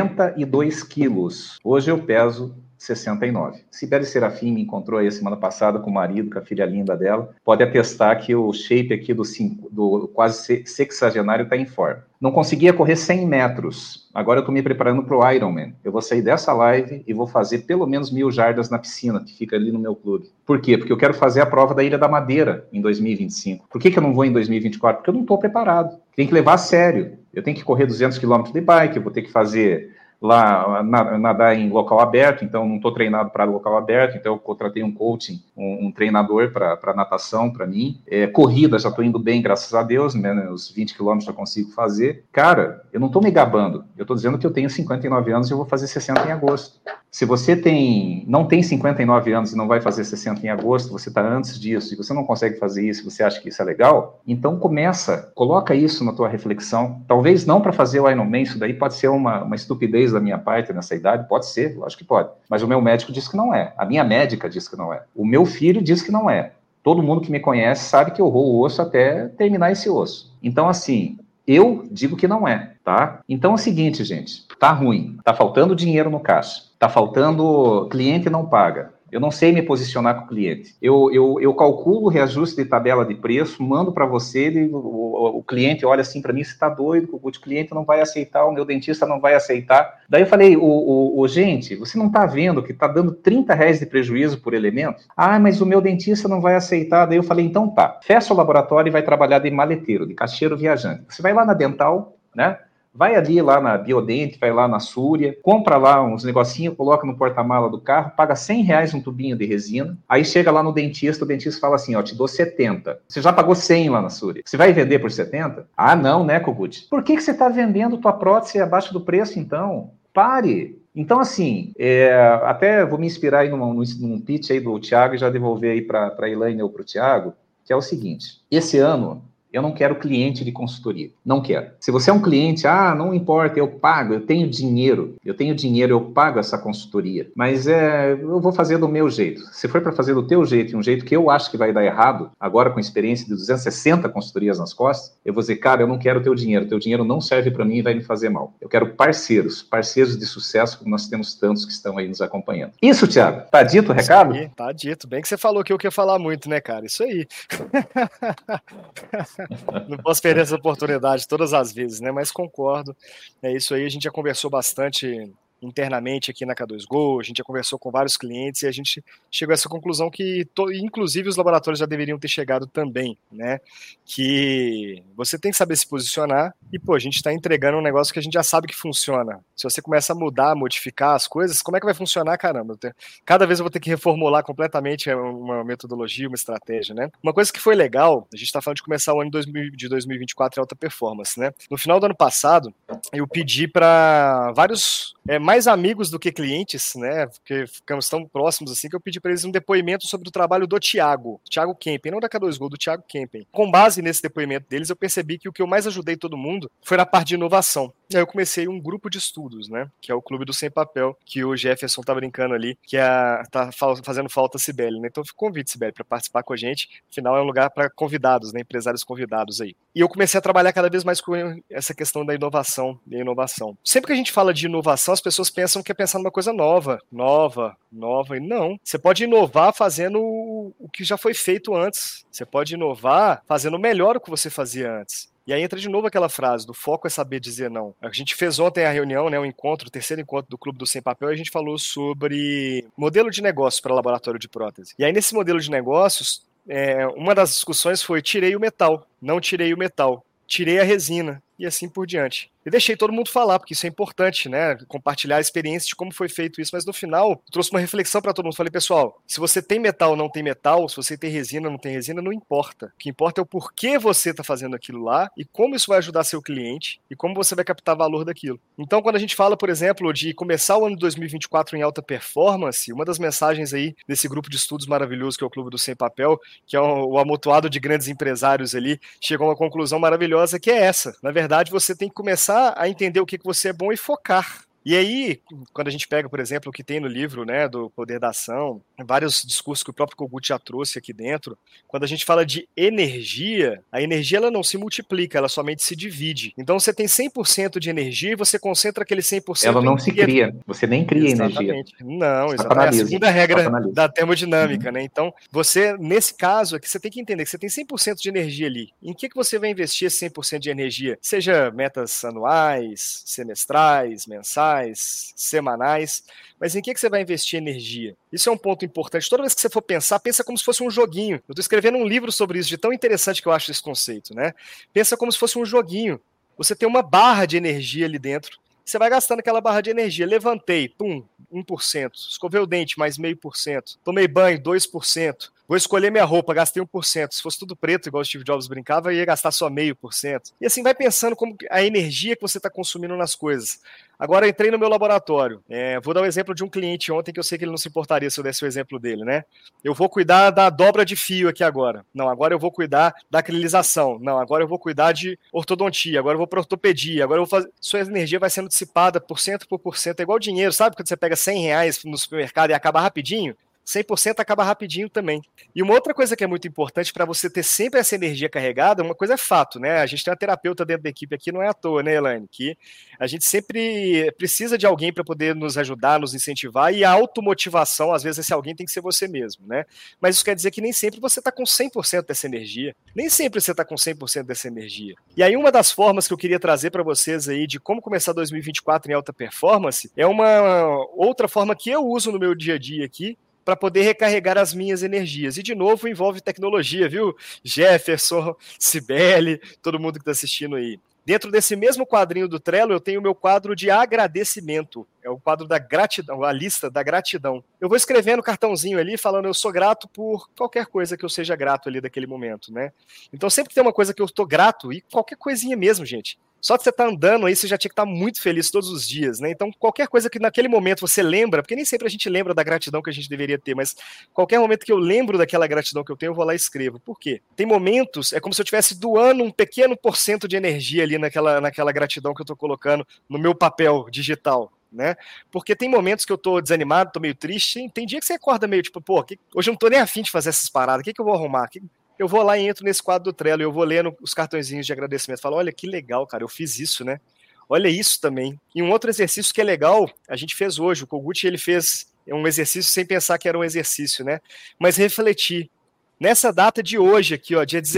92 quilos, hoje eu peso 69. Sibeli Serafim me encontrou aí semana passada com o marido, com a filha linda dela. Pode atestar que o shape aqui do quase sexagenário está em forma. Não conseguia correr 100 metros. Agora eu estou me preparando para o Ironman. Eu vou sair dessa live e vou fazer pelo menos 1000 jardas na piscina, que fica ali no meu clube. Por quê? Porque eu quero fazer a prova da Ilha da Madeira em 2025. Por que eu não vou em 2024? Porque eu não estou preparado. Tem que levar a sério. Eu tenho que correr 200 km de bike, eu vou ter que fazer lá, nadar em local aberto, então não estou treinado para local aberto, então eu contratei um coaching, um treinador para natação para mim. Corrida, já estou indo bem, graças a Deus, né, os 20 quilômetros já consigo fazer. Cara, eu não estou me gabando, eu estou dizendo que eu tenho 59 anos e eu vou fazer 60 em agosto. Se você não tem 59 anos e não vai fazer 60 em agosto, você está antes disso, e você não consegue fazer isso, você acha que isso é legal, então coloca isso na tua reflexão. Talvez não para fazer o Ironman, isso daí pode ser uma estupidez da minha parte nessa idade, pode ser, lógico que pode, mas o meu médico diz que não é, a minha médica diz que não é, o meu filho diz que não é. Todo mundo que me conhece sabe que eu roo o osso até terminar esse osso. Então, assim, eu digo que não é, tá? Então é o seguinte, gente, tá ruim, tá faltando dinheiro no caixa, tá faltando, cliente não paga. Eu não sei me posicionar com o cliente. Eu calculo o reajuste de tabela de preço, mando para você, o cliente olha assim para mim, você está doido, o cliente não vai aceitar, o meu dentista não vai aceitar. Daí eu falei, gente, você não está vendo que está dando R$30 de prejuízo por elemento? Ah, mas o meu dentista não vai aceitar. Daí eu falei, então tá, fecha o laboratório e vai trabalhar de maleteiro, de caixeiro viajante. Você vai lá na Dental, né? Vai ali lá na Biodente, vai lá na Súria, compra lá uns negocinhos, coloca no porta-mala do carro, paga R$100 um tubinho de resina, aí chega lá no dentista, o dentista fala assim, ó, te dou 70. Você já pagou 100 lá na Súria. Você vai vender por 70? Ah, não, né, Kogut? Por que você está vendendo tua prótese abaixo do preço, então? Pare! Então, assim, até vou me inspirar aí num pitch aí do Thiago e já devolver aí para a Elaine ou para o Thiago, que é o seguinte, esse ano eu não quero cliente de consultoria, não quero. Se você é um cliente, não importa, eu pago, eu tenho dinheiro, eu pago essa consultoria, mas eu vou fazer do meu jeito. Se for para fazer do teu jeito, um jeito que eu acho que vai dar errado, agora com experiência de 260 consultorias nas costas, eu vou dizer, cara, eu não quero teu dinheiro não serve para mim e vai me fazer mal. Eu quero parceiros de sucesso, como nós temos tantos que estão aí nos acompanhando. Isso, Thiago, tá dito o recado? Aí, tá dito, bem que você falou que eu queria falar muito, né, cara, isso aí. Não posso perder essa oportunidade todas as vezes, né? Mas concordo. É isso aí, a gente já conversou bastante internamente aqui na K2Go, a gente já conversou com vários clientes e a gente chegou a essa conclusão que, inclusive, os laboratórios já deveriam ter chegado também, né? Que você tem que saber se posicionar e, a gente está entregando um negócio que a gente já sabe que funciona. Se você começa a mudar, modificar as coisas, como é que vai funcionar? Caramba, cada vez eu vou ter que reformular completamente uma metodologia, uma estratégia, né? Uma coisa que foi legal, a gente está falando de começar o ano de 2024 em alta performance, né? No final do ano passado, eu pedi para vários mais amigos do que clientes, né? Porque ficamos tão próximos assim que eu pedi para eles um depoimento sobre o trabalho do Thiago Kempen, não da K2Go, do Thiago Kempen. Com base nesse depoimento deles, eu percebi que o que eu mais ajudei todo mundo foi na parte de inovação. E aí eu comecei um grupo de estudos, né? Que é o Clube do Sem Papel, que o Jefferson tá brincando ali, que tá fazendo falta a Cibele, né? Então eu convido Cibele para participar com a gente. Afinal, é um lugar para convidados, né? Empresários convidados aí. E eu comecei a trabalhar cada vez mais com essa questão da inovação e inovação. Sempre que a gente fala de inovação, as pessoas pensam que é pensar numa coisa nova, e não. Você pode inovar fazendo o que já foi feito antes. Você pode inovar fazendo melhor o que você fazia antes. E aí entra de novo aquela frase, do foco é saber dizer não. A gente fez ontem a reunião, né, o terceiro encontro do Clube do Sem Papel, e a gente falou sobre modelo de negócio para laboratório de prótese. E aí nesse modelo de negócios, uma das discussões foi tirei o metal, não tirei o metal, tirei a resina e assim por diante. E deixei todo mundo falar, porque isso é importante, né? Compartilhar a experiência de como foi feito isso, mas no final eu trouxe uma reflexão para todo mundo. Falei, pessoal, se você tem metal ou não tem metal, se você tem resina ou não tem resina, não importa. O que importa é o porquê você está fazendo aquilo lá e como isso vai ajudar seu cliente e como você vai captar valor daquilo. Então, quando a gente fala, por exemplo, de começar o ano de 2024 em alta performance, uma das mensagens aí desse grupo de estudos maravilhoso que é o Clube do Sem Papel, que é o amontoado de grandes empresários ali, chegou a uma conclusão maravilhosa que é essa. Na verdade, você tem que começar a entender o que você é bom e focar. E aí, quando a gente pega, por exemplo, o que tem no livro, né, do Poder da Ação, vários discursos que o próprio Kogut já trouxe aqui dentro, quando a gente fala de energia, a energia ela não se multiplica, ela somente se divide. Então você tem 100% de energia e você concentra aquele 100%. Ela não se cria, você nem cria exatamente. Energia. Não, exatamente. É a segunda regra da termodinâmica, né? Então, você, nesse caso aqui, você tem que entender que você tem 100% de energia ali. Em que você vai investir esse 100% de energia? Seja metas anuais, semestrais, mensais, semanais, mas em que você vai investir energia? Isso é um ponto importante. Toda vez que você for pensar, pensa como se fosse um joguinho. Eu estou escrevendo um livro sobre isso, de tão interessante que eu acho esse conceito, né? Pensa como se fosse um joguinho. Você tem uma barra de energia ali dentro. Você vai gastando aquela barra de energia. Levantei, 1%. Escovei o dente, mais 0,5%. Tomei banho, 2%. Vou escolher minha roupa, gastei 1%. Se fosse tudo preto, igual o Steve Jobs brincava, eu ia gastar só 0,5%. E assim vai pensando como a energia que você está consumindo nas coisas. Agora entrei no meu laboratório. Vou dar um exemplo de um cliente ontem que eu sei que ele não se importaria se eu desse o exemplo dele, né? Eu vou cuidar da dobra de fio aqui agora. Não, agora eu vou cuidar da acrilização. Não, agora eu vou cuidar de ortodontia. Agora eu vou para ortopedia. Agora eu vou fazer... Sua energia vai sendo dissipada por cento, é igual dinheiro, sabe? Quando você pega R$100 no supermercado e acaba rapidinho. 100% acaba rapidinho também. E uma outra coisa que é muito importante para você ter sempre essa energia carregada, uma coisa é fato, né? A gente tem uma terapeuta dentro da equipe aqui, não é à toa, né, Elaine? Que a gente sempre precisa de alguém para poder nos ajudar, nos incentivar, e a automotivação, às vezes, esse alguém tem que ser você mesmo, né? Mas isso quer dizer que nem sempre você está com 100% dessa energia. Nem sempre você está com 100% dessa energia. E aí, uma das formas que eu queria trazer para vocês aí de como começar 2024 em alta performance é uma outra forma que eu uso no meu dia a dia aqui, para poder recarregar as minhas energias. E, de novo, envolve tecnologia, viu? Jefferson, Cibele, todo mundo que está assistindo aí. Dentro desse mesmo quadrinho do Trello, eu tenho o meu quadro de agradecimento. É o quadro da gratidão, a lista da gratidão. Eu vou escrevendo cartãozinho ali, falando eu sou grato por qualquer coisa que eu seja grato ali daquele momento, né? Então, sempre que tem uma coisa que eu estou grato, e qualquer coisinha mesmo, gente. Só de você estar andando aí, você já tinha que estar muito feliz todos os dias, né? Então, qualquer coisa que naquele momento você lembra, porque nem sempre a gente lembra da gratidão que a gente deveria ter, mas qualquer momento que eu lembro daquela gratidão que eu tenho, eu vou lá e escrevo. Por quê? Tem momentos, é como se eu estivesse doando um pequeno porcento de energia ali naquela gratidão que eu estou colocando no meu papel digital, né? Porque tem momentos que eu tô desanimado, tô meio triste, tem dia que você acorda meio tipo, pô, hoje eu não tô nem afim de fazer essas paradas, o que eu vou arrumar? Eu vou lá e entro nesse quadro do Trello, eu vou lendo os cartõezinhos de agradecimento, falo, olha que legal, cara, eu fiz isso, né? Olha isso também. E um outro exercício que é legal, a gente fez hoje, o Kogut, ele fez um exercício sem pensar que era um exercício, né? Mas refletir. Nessa data de hoje aqui, ó, dia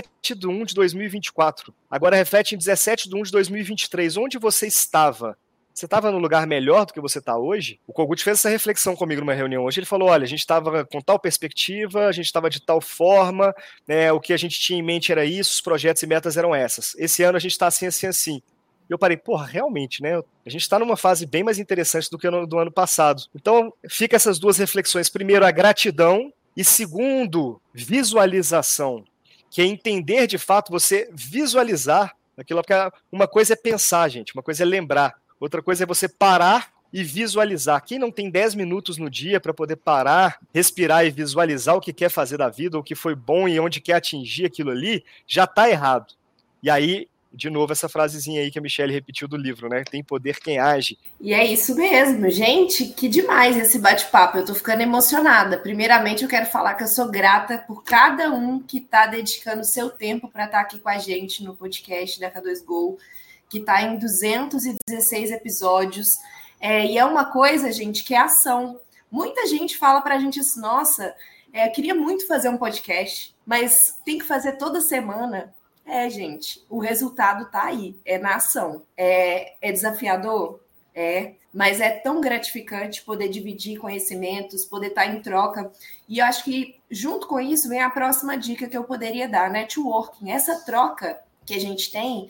17/1/2024, agora reflete em 17/1/2023, onde você estava? Você estava num lugar melhor do que você está hoje? O Kogut fez essa reflexão comigo numa reunião hoje. Ele falou, olha, a gente estava com tal perspectiva, a gente estava de tal forma, né, o que a gente tinha em mente era isso, os projetos e metas eram essas. Esse ano a gente está assim, assim, assim. E eu parei, porra, realmente, né? A gente está numa fase bem mais interessante do que do ano passado. Então, fica essas duas reflexões. Primeiro, a gratidão. E segundo, visualização. Que é entender, de fato, você visualizar aquilo. Porque uma coisa é pensar, gente. Uma coisa é lembrar. Outra coisa é você parar e visualizar. Quem não tem 10 minutos no dia para poder parar, respirar e visualizar o que quer fazer da vida, o que foi bom e onde quer atingir aquilo ali, já está errado. E aí, de novo, essa frasezinha aí que a Michelle repetiu do livro, né? Tem poder quem age. E é isso mesmo. Gente, que demais esse bate-papo. Eu tô ficando emocionada. Primeiramente, eu quero falar que eu sou grata por cada um que está dedicando o seu tempo para estar aqui com a gente no podcast da K2Go, que está em 216 episódios. E é uma coisa, gente, que é ação. Muita gente fala para a gente assim, nossa, eu queria muito fazer um podcast, mas tem que fazer toda semana. Gente, o resultado está aí, é na ação. É desafiador? Mas é tão gratificante poder dividir conhecimentos, poder estar em troca. E eu acho que, junto com isso, vem a próxima dica que eu poderia dar, networking. Essa troca que a gente tem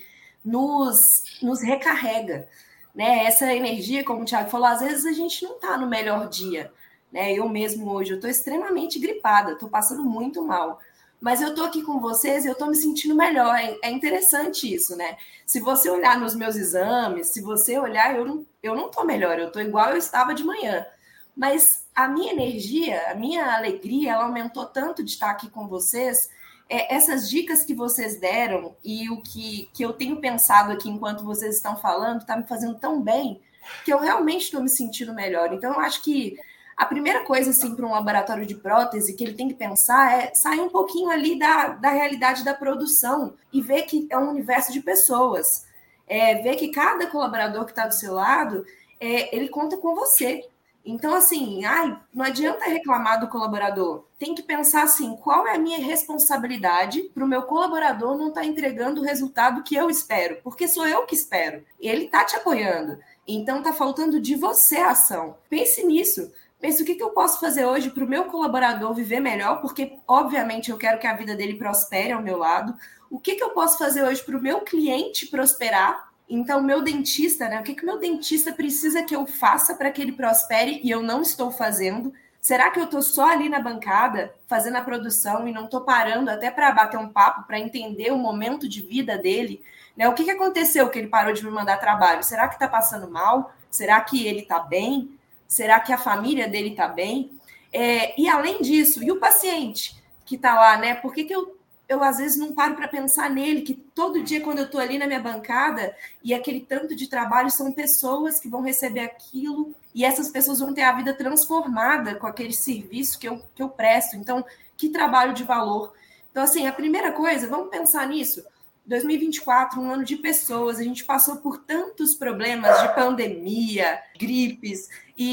nos recarrega, né? Essa energia, como o Thiago falou, às vezes a gente não está no melhor dia, né? Eu mesmo hoje, eu estou extremamente gripada, estou passando muito mal, mas eu estou aqui com vocês e eu estou me sentindo melhor. É interessante isso, né? Se você olhar nos meus exames, se você olhar, eu não estou melhor, eu estou igual eu estava de manhã, mas a minha energia, a minha alegria, ela aumentou tanto de estar aqui com vocês. Essas dicas que vocês deram e o que eu tenho pensado aqui enquanto vocês estão falando está me fazendo tão bem que eu realmente estou me sentindo melhor. Então, eu acho que a primeira coisa, assim, para um laboratório de prótese que ele tem que pensar é sair um pouquinho ali da realidade da produção e ver que é um universo de pessoas. Ver que cada colaborador que está do seu lado, ele conta com você. Então, assim, não adianta reclamar do colaborador. Tem que pensar assim, qual é a minha responsabilidade para o meu colaborador não estar entregando o resultado que eu espero? Porque sou eu que espero. Ele está te apoiando. Então, está faltando de você a ação. Pense nisso. Pense o que eu posso fazer hoje para o meu colaborador viver melhor, porque, obviamente, eu quero que a vida dele prospere ao meu lado. O que eu posso fazer hoje para o meu cliente prosperar? Então, meu dentista, né? O que o meu dentista precisa que eu faça para que ele prospere e eu não estou fazendo? Será que eu estou só ali na bancada, fazendo a produção e não estou parando até para bater um papo, para entender o momento de vida dele? Né? O que aconteceu que ele parou de me mandar trabalho? Será que está passando mal? Será que ele está bem? Será que a família dele está bem? E além disso, e o paciente que está lá, né? Por que eu eu às vezes não paro para pensar nele, que todo dia quando eu estou ali na minha bancada e aquele tanto de trabalho são pessoas que vão receber aquilo e essas pessoas vão ter a vida transformada com aquele serviço que eu presto. Então, que trabalho de valor. Então, assim, a primeira coisa, vamos pensar nisso. 2024, um ano de pessoas, a gente passou por tantos problemas de pandemia, gripes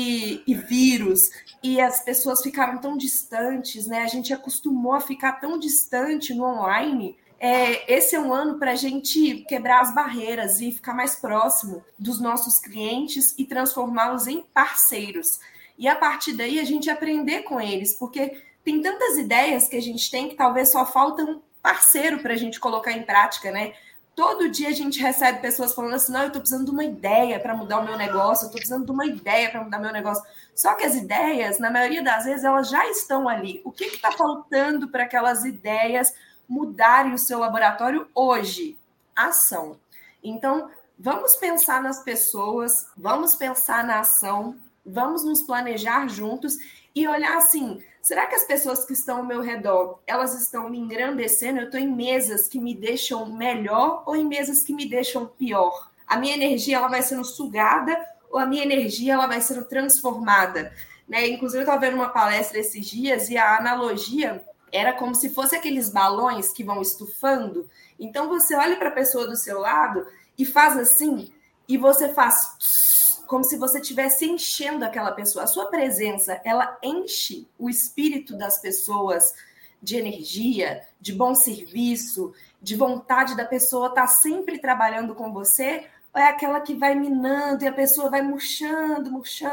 e vírus, e as pessoas ficaram tão distantes, né? A gente acostumou a ficar tão distante no online. Esse é um ano para a gente quebrar as barreiras e ficar mais próximo dos nossos clientes e transformá-los em parceiros. E a partir daí a gente aprender com eles, porque tem tantas ideias que a gente tem que talvez só falta um parceiro para a gente colocar em prática, né? Todo dia a gente recebe pessoas falando assim, não, eu estou precisando de uma ideia para mudar o meu negócio, eu estou precisando de uma ideia para mudar meu negócio. Só que as ideias, na maioria das vezes, elas já estão ali. O que está faltando para aquelas ideias mudarem o seu laboratório hoje? Ação. Então, vamos pensar nas pessoas, vamos pensar na ação, vamos nos planejar juntos e olhar assim, será que as pessoas que estão ao meu redor, elas estão me engrandecendo? Eu estou em mesas que me deixam melhor ou em mesas que me deixam pior? A minha energia ela vai sendo sugada ou a minha energia ela vai sendo transformada? Né? Inclusive, eu estava vendo uma palestra esses dias e a analogia era como se fosse aqueles balões que vão estufando. Então, você olha para a pessoa do seu lado e faz assim, e você faz como se você estivesse enchendo aquela pessoa. A sua presença, ela enche o espírito das pessoas de energia, de bom serviço, de vontade da pessoa estar sempre trabalhando com você, ou é aquela que vai minando e a pessoa vai murchando.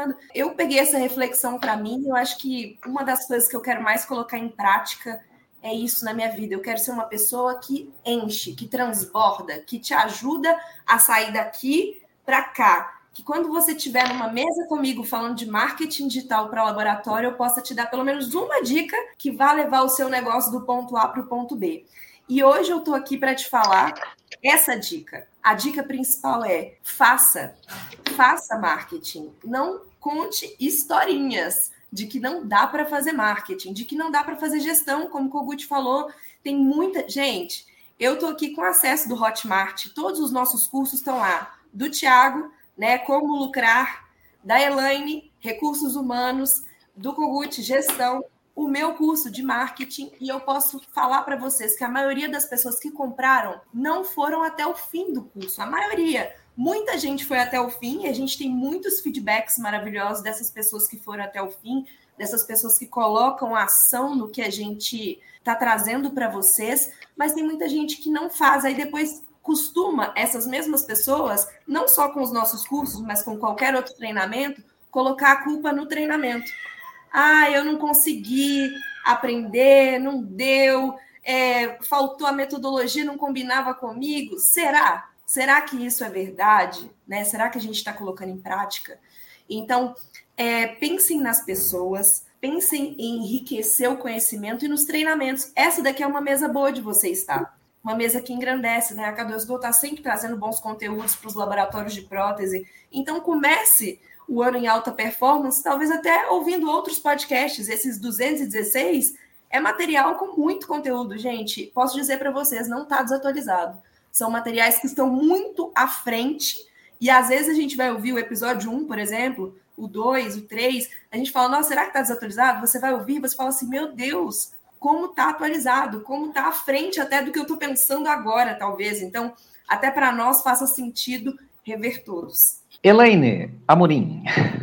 Eu peguei essa reflexão para mim, eu acho que uma das coisas que eu quero mais colocar em prática é isso na minha vida. Eu quero ser uma pessoa que enche, que transborda, que te ajuda a sair daqui para cá. Que quando você estiver numa mesa comigo falando de marketing digital para laboratório, eu possa te dar pelo menos uma dica que vá levar o seu negócio do ponto A para o ponto B. E hoje eu estou aqui para te falar essa dica. A dica principal é faça marketing. Não conte historinhas de que não dá para fazer marketing, de que não dá para fazer gestão, como o Kogut falou. Tem muita... Gente, eu estou aqui com acesso do Hotmart. Todos os nossos cursos estão lá. Do Thiago, né, como lucrar, da Elaine, recursos humanos, do Kogut, gestão, o meu curso de marketing, e eu posso falar para vocês que a maioria das pessoas que compraram não foram até o fim do curso, a maioria. Muita gente foi até o fim, e a gente tem muitos feedbacks maravilhosos dessas pessoas que foram até o fim, dessas pessoas que colocam a ação no que a gente está trazendo para vocês, mas tem muita gente que não faz, aí depois costuma essas mesmas pessoas, não só com os nossos cursos, mas com qualquer outro treinamento, colocar a culpa no treinamento. Ah, eu não consegui aprender, não deu, faltou a metodologia, não combinava comigo. Será? Será que isso é verdade? Né? Será que a gente está colocando em prática? Então, pensem nas pessoas, pensem em enriquecer o conhecimento e nos treinamentos. Essa daqui é uma mesa boa de você estar. Uma mesa que engrandece, né? A K2Go está sempre trazendo bons conteúdos para os laboratórios de prótese. Então, comece o ano em alta performance, talvez até ouvindo outros podcasts. Esses 216 é material com muito conteúdo, gente. Posso dizer para vocês, não está desatualizado. São materiais que estão muito à frente e, às vezes, a gente vai ouvir o episódio 1, por exemplo, o 2, o 3, a gente fala, nossa, será que está desatualizado? Você vai ouvir, você fala assim, meu Deus, como está atualizado, como está à frente até do que eu estou pensando agora, talvez. Então, até para nós faça sentido rever todos. Elaine Amorim.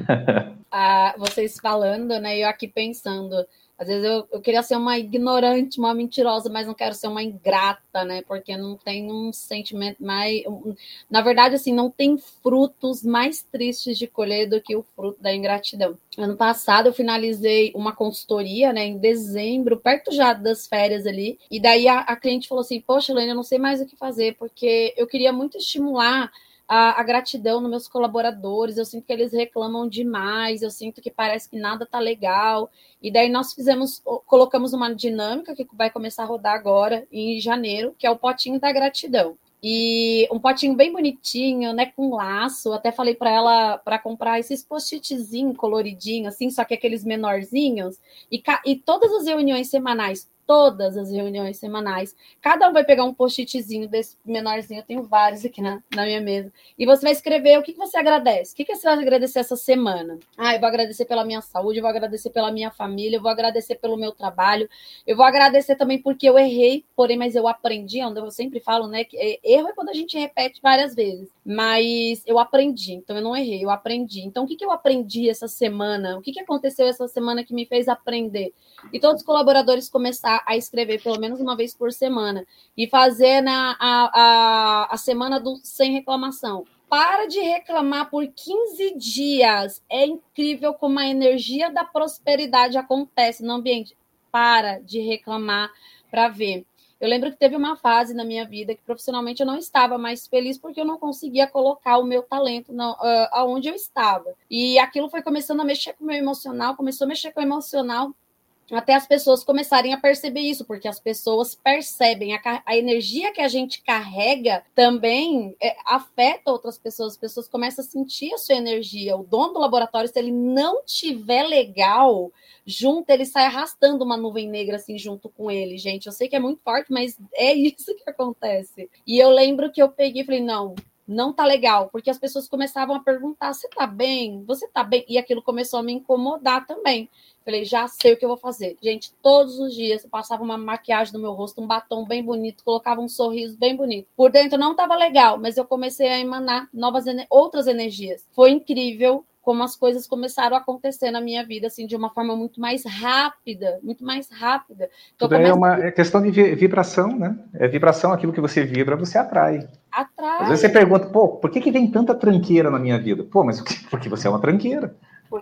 Vocês falando, né? Eu aqui pensando, às vezes eu queria ser uma ignorante, uma mentirosa, mas não quero ser uma ingrata, né? Porque não tem um sentimento mais... Na verdade, assim, não tem frutos mais tristes de colher do que o fruto da ingratidão. Ano passado, eu finalizei uma consultoria, né? Em dezembro, perto já das férias ali. E daí a cliente falou assim, poxa, Elaine, eu não sei mais o que fazer, porque eu queria muito estimular a gratidão nos meus colaboradores, eu sinto que eles reclamam demais, eu sinto que parece que nada tá legal, e daí nós colocamos uma dinâmica que vai começar a rodar agora, em janeiro, que é o potinho da gratidão. E um potinho bem bonitinho, né, com laço, até falei para ela para comprar esses post-itzinhos coloridinhos, assim, só que aqueles menorzinhos, e todas as reuniões semanais, todas as reuniões semanais. Cada um vai pegar um post-itzinho desse menorzinho, eu tenho vários aqui na minha mesa, e você vai escrever o que você agradece. O que você vai agradecer essa semana? Eu vou agradecer pela minha saúde, eu vou agradecer pela minha família, eu vou agradecer pelo meu trabalho, eu vou agradecer também porque eu errei, porém, mas eu aprendi, onde eu sempre falo, né, que erro é quando a gente repete várias vezes, mas eu aprendi, então eu não errei, eu aprendi. Então, o que eu aprendi essa semana? O que aconteceu essa semana que me fez aprender? E todos os colaboradores começar a escrever pelo menos uma vez por semana e fazer a semana do sem reclamação. Para de reclamar por 15 dias. É incrível como a energia da prosperidade acontece no ambiente. Para de reclamar para ver. Eu lembro que teve uma fase na minha vida que profissionalmente eu não estava mais feliz porque eu não conseguia colocar o meu talento aonde eu estava. E aquilo foi começando a mexer com o meu emocional, começou a mexer com o emocional, até as pessoas começarem a perceber isso, porque as pessoas percebem a energia que a gente carrega também afeta outras pessoas. As pessoas começam a sentir a sua energia. O dono do laboratório, se ele não tiver legal junto, ele sai arrastando uma nuvem negra assim junto com ele, gente. Eu sei que é muito forte, mas é isso que acontece. E eu lembro que eu peguei e falei, não tá legal, porque as pessoas começavam a perguntar, você tá bem? Você tá bem? E aquilo começou a me incomodar também. Falei, já sei o que eu vou fazer. Gente, todos os dias eu passava uma maquiagem no meu rosto, um batom bem bonito, colocava um sorriso bem bonito. Por dentro não estava legal, mas eu comecei a emanar outras energias. Foi incrível como as coisas começaram a acontecer na minha vida, assim, de uma forma muito mais rápida, muito mais rápida. Então, tudo é questão de vibração, né? É vibração, aquilo que você vibra, você atrai. Às vezes você pergunta, por que vem tanta tranqueira na minha vida? Mas porque você é uma tranqueira.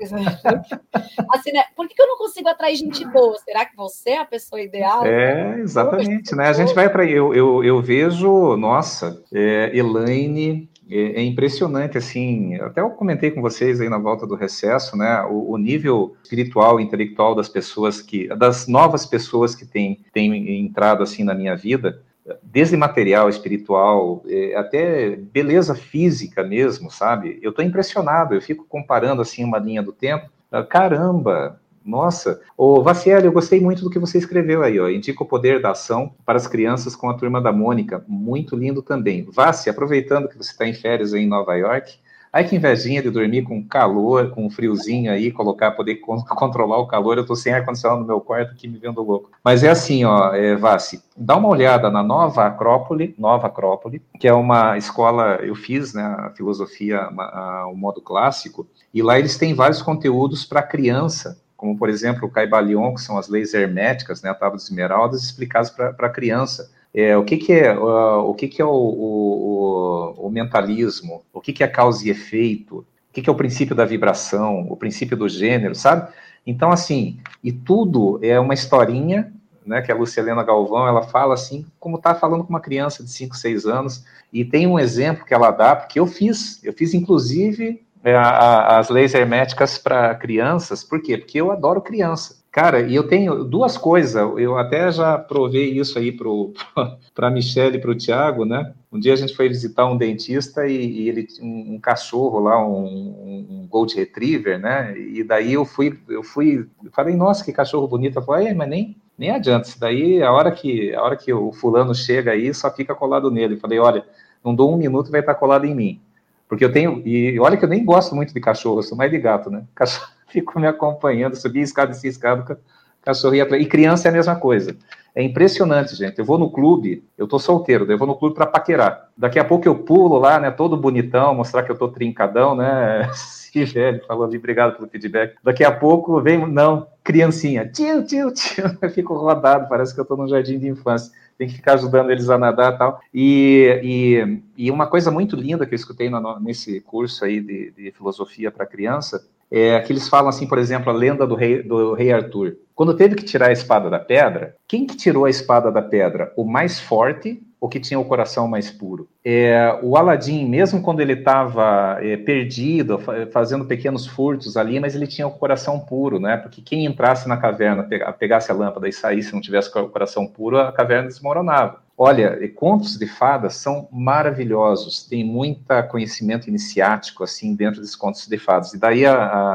Assim, né? Por que eu não consigo atrair gente boa? Será que você é a pessoa ideal? Exatamente, né? A gente vai para eu vejo, nossa, Elaine, é impressionante, assim, até eu comentei com vocês aí na volta do recesso, né? O nível espiritual, intelectual das novas pessoas que têm entrado assim na minha vida, desde material, espiritual, até beleza física mesmo, sabe? Eu estou impressionado, eu fico comparando assim uma linha do tempo, caramba, nossa. Ô, Vassielli, eu gostei muito do que você escreveu aí, ó, indica o poder da ação para as crianças com a Turma da Mônica, muito lindo também. Vassi, aproveitando que você está em férias aí em Nova York, ai que invejinha de dormir com calor, com um friozinho aí, poder controlar o calor. Eu estou sem ar-condicionado no meu quarto aqui, me vendo louco. Mas é assim, ó, Vassi, dá uma olhada na Nova Acrópole, que é uma escola, eu fiz, né, a filosofia, o modo clássico, e lá eles têm vários conteúdos para criança, como, por exemplo, o Caibalion, que são as leis herméticas, né, a Tábua das Esmeraldas, explicadas para a criança. O que é o mentalismo, o que é causa e efeito, o que é o princípio da vibração, o princípio do gênero, sabe? Então, assim, e tudo é uma historinha, né, que a Lucilena Galvão, ela fala assim, como está falando com uma criança de 5, 6 anos, e tem um exemplo que ela dá, porque eu fiz inclusive as leis herméticas para crianças. Por quê? Porque eu adoro criança. Cara, e eu tenho duas coisas, eu até já provei isso aí para a Michelle e para o Thiago, né? Um dia a gente foi visitar um dentista e ele tinha um cachorro lá, um Gold Retriever, né? E daí eu falei, nossa, que cachorro bonito. Eu falei, mas nem adianta, isso daí, a hora que o fulano chega aí, só fica colado nele. Eu falei, olha, não dou 1 minuto, vai estar colado em mim. Porque eu tenho, e olha que eu nem gosto muito de cachorro, eu sou mais de gato, né? Cachorro fico me acompanhando, subir escada, descer escada, cachorro ia atrás. E criança é a mesma coisa. É impressionante, gente. Eu vou no clube, eu tô solteiro, eu vou no clube para paquerar. Daqui a pouco eu pulo lá, né, todo bonitão, mostrar que eu tô trincadão, né? Se velho, falou ali, obrigado pelo feedback. Daqui a pouco vem, criancinha, tio. Eu fico rodado, parece que eu tô num jardim de infância. Tem que ficar ajudando eles a nadar e tal. E uma coisa muito linda que eu escutei nesse curso aí de filosofia para criança, é que eles falam assim, por exemplo, a lenda do rei Arthur. Quando teve que tirar a espada da pedra, quem que tirou a espada da pedra? O mais forte ou que tinha o coração mais puro? O Aladim, mesmo quando ele estava perdido, fazendo pequenos furtos ali, mas ele tinha o coração puro, né? Porque quem entrasse na caverna, pegasse a lâmpada e saísse, não tivesse o coração puro, a caverna desmoronava. Olha, contos de fadas são maravilhosos, tem muito conhecimento iniciático, assim, dentro desses contos de fadas. E daí a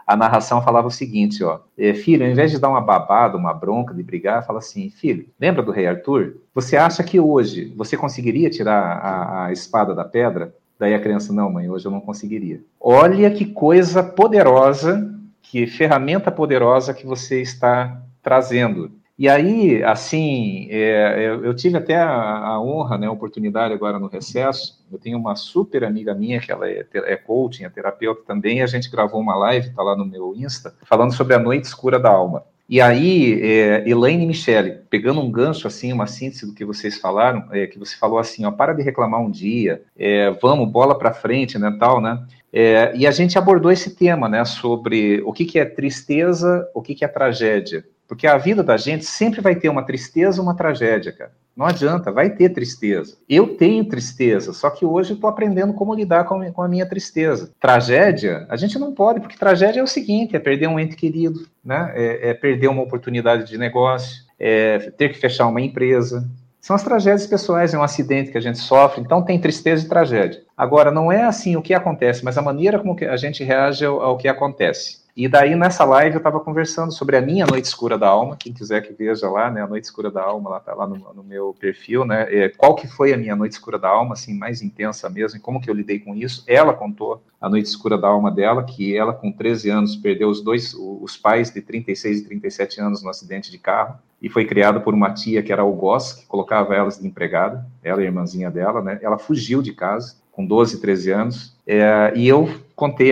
a narração falava o seguinte, ó, filho, ao invés de dar uma babada, uma bronca, de brigar, fala assim, filho, lembra do rei Arthur? Você acha que hoje você conseguiria tirar a espada da pedra? Daí a criança, não, mãe, hoje eu não conseguiria. Olha que coisa poderosa, que ferramenta poderosa que você está trazendo. E aí, assim, eu tive até a honra, né, a oportunidade agora no recesso. Eu tenho uma super amiga minha, que ela é coaching, é terapeuta também, e a gente gravou uma live, tá lá no meu Insta, falando sobre a noite escura da alma. E aí, Elaine e Michele, pegando um gancho, assim, uma síntese do que vocês falaram, que você falou assim, ó, para de reclamar um dia, vamos, bola para frente, né, tal, né? E a gente abordou esse tema, né, sobre o que é tristeza, o que é tragédia. Porque a vida da gente sempre vai ter uma tristeza ou uma tragédia, cara. Não adianta, vai ter tristeza. Eu tenho tristeza, só que hoje eu estou aprendendo como lidar com a minha tristeza. Tragédia, a gente não pode, porque tragédia é o seguinte, é perder um ente querido, né? É perder uma oportunidade de negócio, é ter que fechar uma empresa. São as tragédias pessoais, é um acidente que a gente sofre, então tem tristeza e tragédia. Agora, não é assim o que acontece, mas a maneira como a gente reage ao que acontece. E daí, nessa live, eu estava conversando sobre a minha noite escura da alma, quem quiser que veja lá, né, a noite escura da alma, lá tá lá no meu perfil, né, qual que foi a minha noite escura da alma, assim, mais intensa mesmo, e como que eu lidei com isso. Ela contou a noite escura da alma dela, que ela, com 13 anos, perdeu os pais de 36 e 37 anos no acidente de carro, e foi criada por uma tia que era algoz, que colocava elas de empregada, ela e a irmãzinha dela, né, ela fugiu de casa, com 12, 13 anos, e eu contei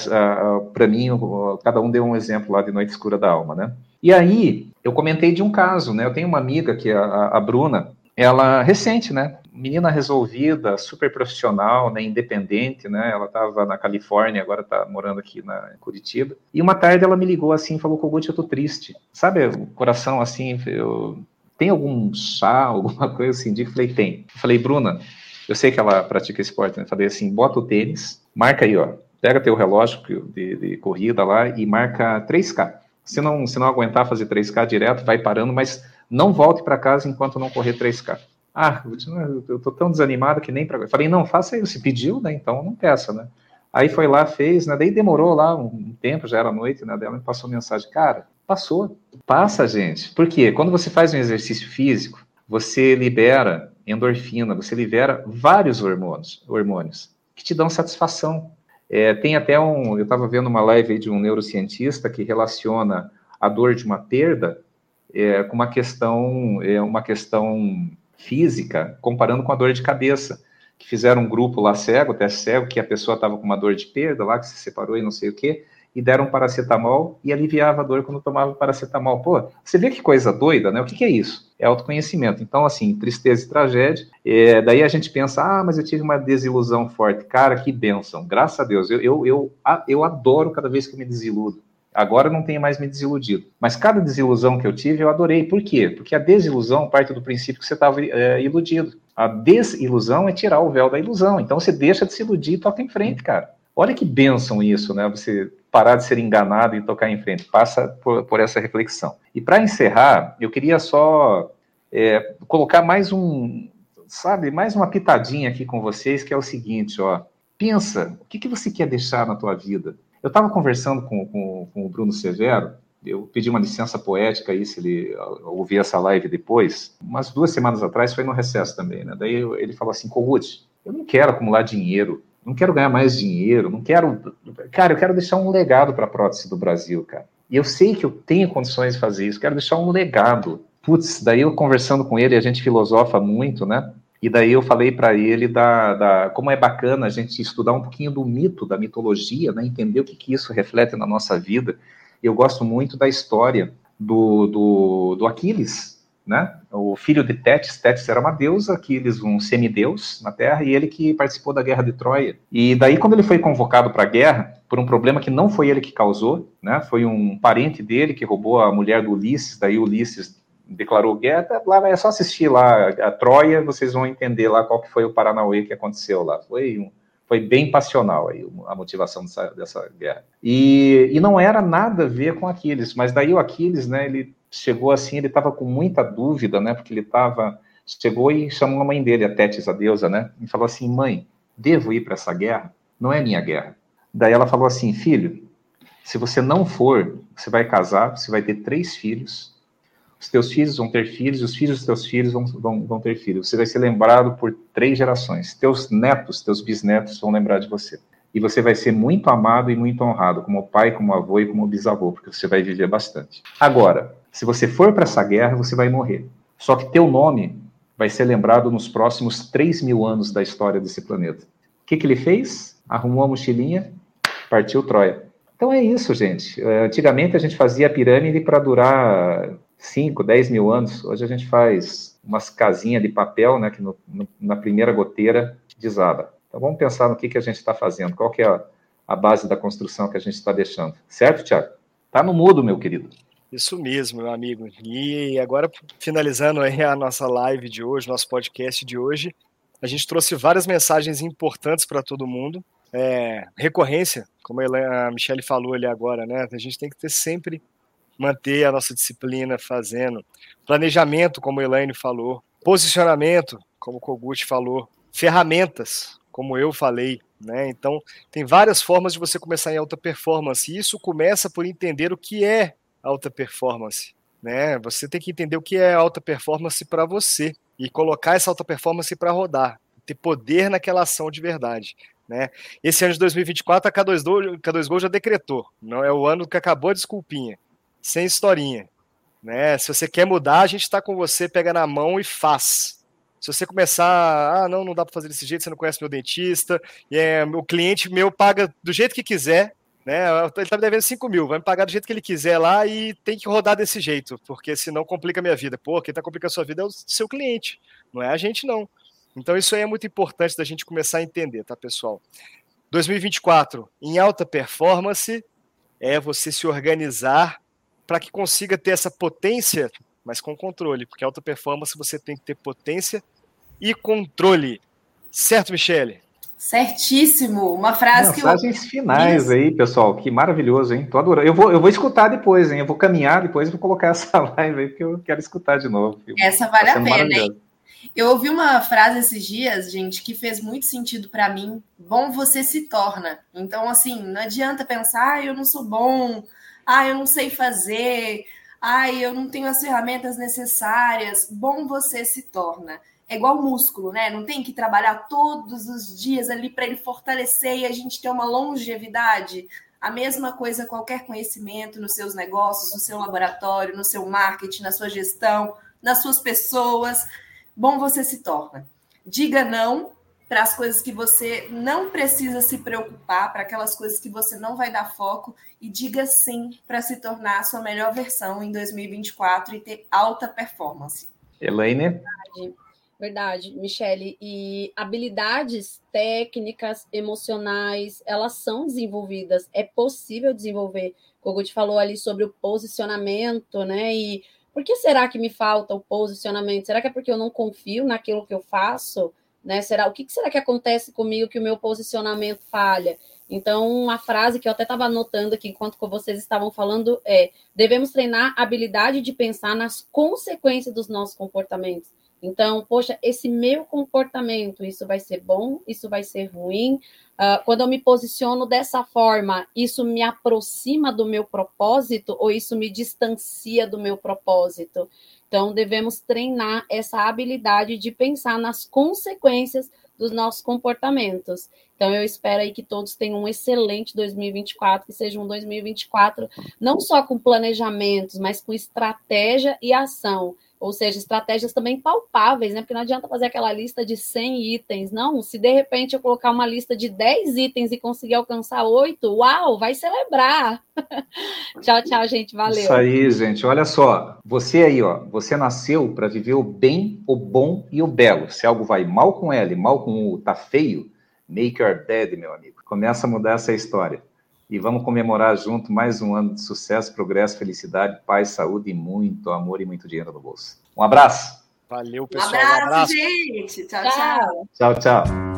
para mim, cada um deu um exemplo lá de Noite Escura da Alma, né? E aí, eu comentei de um caso, né? Eu tenho uma amiga, que é a Bruna, ela, recente, né? Menina resolvida, super profissional, né? Independente, né? Ela estava na Califórnia, agora está morando aqui em Curitiba. E uma tarde ela me ligou assim, falou, Kogut, eu tô triste. Sabe, o coração assim, tem algum chá, alguma coisa assim? Eu falei, tem. Eu falei, Bruna, eu sei que ela pratica esporte, né? Eu falei assim, bota o tênis, marca aí, ó. Pega teu relógio de corrida lá e marca 3K. Se não aguentar fazer 3K direto, vai parando, mas não volte para casa enquanto não correr 3K. Ah, eu tô tão desanimado que nem para... Falei, não, faça isso. Se pediu, né? Então não peça, né? Aí foi lá, fez, né? Daí demorou lá um tempo, já era noite, né? Daí ela me passou mensagem. Cara, passou. Passa, gente. Por quê? Quando você faz um exercício físico, você libera endorfina, você libera vários hormônios que te dão satisfação. Tem até eu estava vendo uma live aí de um neurocientista que relaciona a dor de uma perda com uma questão física, comparando com a dor de cabeça, que fizeram um grupo lá cego, teste cego, que a pessoa estava com uma dor de perda lá, que se separou e não sei o quê, e deram paracetamol e aliviava a dor quando tomava paracetamol. Pô, você vê que coisa doida, né? O que é isso? É autoconhecimento. Então, assim, tristeza e tragédia. Daí a gente pensa, mas eu tive uma desilusão forte. Cara, que bênção. Graças a Deus. Eu adoro cada vez que eu me desiludo. Agora eu não tenho mais me desiludido. Mas cada desilusão que eu tive, eu adorei. Por quê? Porque a desilusão parte do princípio que você estava iludido. A desilusão é tirar o véu da ilusão. Então você deixa de se iludir e toca em frente, cara. Olha que bênção isso, né? Você parar de ser enganado e tocar em frente. Passa por essa reflexão. E para encerrar, eu queria só colocar mais uma pitadinha aqui com vocês, que é o seguinte, ó. Pensa, o que você quer deixar na tua vida? Eu estava conversando com o Bruno Severo, eu pedi uma licença poética aí, se ele ouvir essa live depois, umas 2 semanas atrás, foi no recesso também, né? Daí ele falou assim, Kogut, eu não quero acumular dinheiro, não quero ganhar mais dinheiro, não quero... Cara, eu quero deixar um legado para a prótese do Brasil, cara. E eu sei que eu tenho condições de fazer isso, quero deixar um legado. Putz, daí eu conversando com ele, a gente filosofa muito, né? E daí eu falei para ele como é bacana a gente estudar um pouquinho do mito, da mitologia, né? Entender o que isso reflete na nossa vida. Eu gosto muito da história do Aquiles, né? O filho de Tétis. Tétis era uma deusa, Aquiles um semideus na Terra, e ele que participou da Guerra de Troia. E daí, quando ele foi convocado para a guerra, por um problema que não foi ele que causou, né? Foi um parente dele que roubou a mulher do Ulisses, daí Ulisses declarou guerra. Lá é só assistir lá a Troia, vocês vão entender lá qual que foi o Paranauê que aconteceu lá. Foi bem passional aí a motivação dessa guerra. E não era nada a ver com Aquiles, mas daí o Aquiles, né, ele chegou assim, ele estava com muita dúvida, né, porque chegou e chamou a mãe dele, a Tétis, a deusa, né, e falou assim, mãe, devo ir para essa guerra? Não é minha guerra. Daí ela falou assim, filho, Se você não for, você vai casar, você vai ter 3 filhos, os teus filhos vão ter filhos, os filhos dos teus filhos vão ter filhos. Você vai ser lembrado por 3 gerações. Teus netos, teus bisnetos vão lembrar de você. E você vai ser muito amado e muito honrado, como pai, como avô e como bisavô, porque você vai viver bastante. Agora, se você for para essa guerra, você vai morrer. Só que teu nome vai ser lembrado nos próximos 3.000 anos da história desse planeta. O que ele fez? Arrumou a mochilinha, partiu Troia. Então é isso, gente. Antigamente a gente fazia a pirâmide para durar 5, 10 mil anos. Hoje a gente faz umas casinhas de papel, né, que na primeira goteira desaba. Então vamos pensar no que a gente está fazendo, qual que é a base da construção que a gente está deixando. Certo, Thiago? Tá no mudo, meu querido. Isso mesmo, meu amigo. E agora, finalizando aí a nossa live de hoje, nosso podcast de hoje, a gente trouxe várias mensagens importantes para todo mundo. Recorrência, como a Michelle falou ali agora, né? A gente tem que sempre manter a nossa disciplina fazendo. Planejamento, como a Elaine falou. Posicionamento, como o Kogut falou. Ferramentas, como eu falei, né? Então, tem várias formas de você começar em alta performance. E isso começa por entender o que é alta performance, né? Você tem que entender o que é alta performance para você e colocar essa alta performance para rodar, ter poder naquela ação de verdade, né? Esse ano de 2024 a K2Go já decretou, não é o ano que acabou a desculpinha, sem historinha, né? Se você quer mudar, a gente está com você, pega na mão e faz. Se você começar, não dá para fazer desse jeito, você não conhece meu dentista, o cliente meu paga do jeito que quiser, né? Ele tá me devendo 5 mil, vai me pagar do jeito que ele quiser lá e tem que rodar desse jeito, porque senão complica a minha vida. Pô, quem tá complicando a sua vida é o seu cliente, não é a gente não. Então isso aí é muito importante da gente começar a entender, tá, pessoal? 2024, em alta performance, é você se organizar para que consiga ter essa potência, mas com controle, porque alta performance você tem que ter potência e controle. Certo, Michele? Certíssimo. Uma frase Mensagens finais aí, pessoal. Que maravilhoso, hein? Tô adorando. Eu vou escutar depois, hein? Eu vou caminhar depois e vou colocar essa live aí, porque eu quero escutar de novo. Essa vale a pena, hein? Eu ouvi uma frase esses dias, gente, que fez muito sentido para mim. Bom você se torna. Então, assim, não adianta pensar, eu não sou bom, eu não sei fazer, eu não tenho as ferramentas necessárias. Bom você se torna. É igual músculo, né? Não tem que trabalhar todos os dias ali para ele fortalecer e a gente ter uma longevidade. A mesma coisa, qualquer conhecimento nos seus negócios, no seu laboratório, no seu marketing, na sua gestão, nas suas pessoas. Bom você se torna. Diga não para as coisas que você não precisa se preocupar, para aquelas coisas que você não vai dar foco, e diga sim para se tornar a sua melhor versão em 2024 e ter alta performance. Elaine? Verdade, Michele. E habilidades técnicas, emocionais, elas são desenvolvidas. É possível desenvolver. O Kogut falou ali sobre o posicionamento, né? E por que será que me falta o posicionamento? Será que é porque eu não confio naquilo que eu faço? Né? O que será que acontece comigo que o meu posicionamento falha? Então, uma frase que eu até estava anotando aqui enquanto vocês estavam falando é: devemos treinar a habilidade de pensar nas consequências dos nossos comportamentos. Então, poxa, esse meu comportamento, isso vai ser bom, isso vai ser ruim. Quando eu me posiciono dessa forma, isso me aproxima do meu propósito ou isso me distancia do meu propósito? Então, devemos treinar essa habilidade de pensar nas consequências dos nossos comportamentos. Então, eu espero aí que todos tenham um excelente 2024, que seja um 2024 não só com planejamentos, mas com estratégia e ação. Ou seja, estratégias também palpáveis, né? Porque não adianta fazer aquela lista de 100 itens, não. Se de repente eu colocar uma lista de 10 itens e conseguir alcançar 8, uau, vai celebrar. Tchau, tchau, gente, valeu. Isso aí, gente, olha só, você aí, você nasceu para viver o bem, o bom e o belo. Se algo vai mal com L, mal com U, tá feio, make your bed, meu amigo. Começa a mudar essa história. E vamos comemorar junto mais um ano de sucesso, progresso, felicidade, paz, saúde e muito amor e muito dinheiro no bolso. Um abraço. Valeu, pessoal. Um abraço, gente. Tchau, tchau. Tchau, tchau.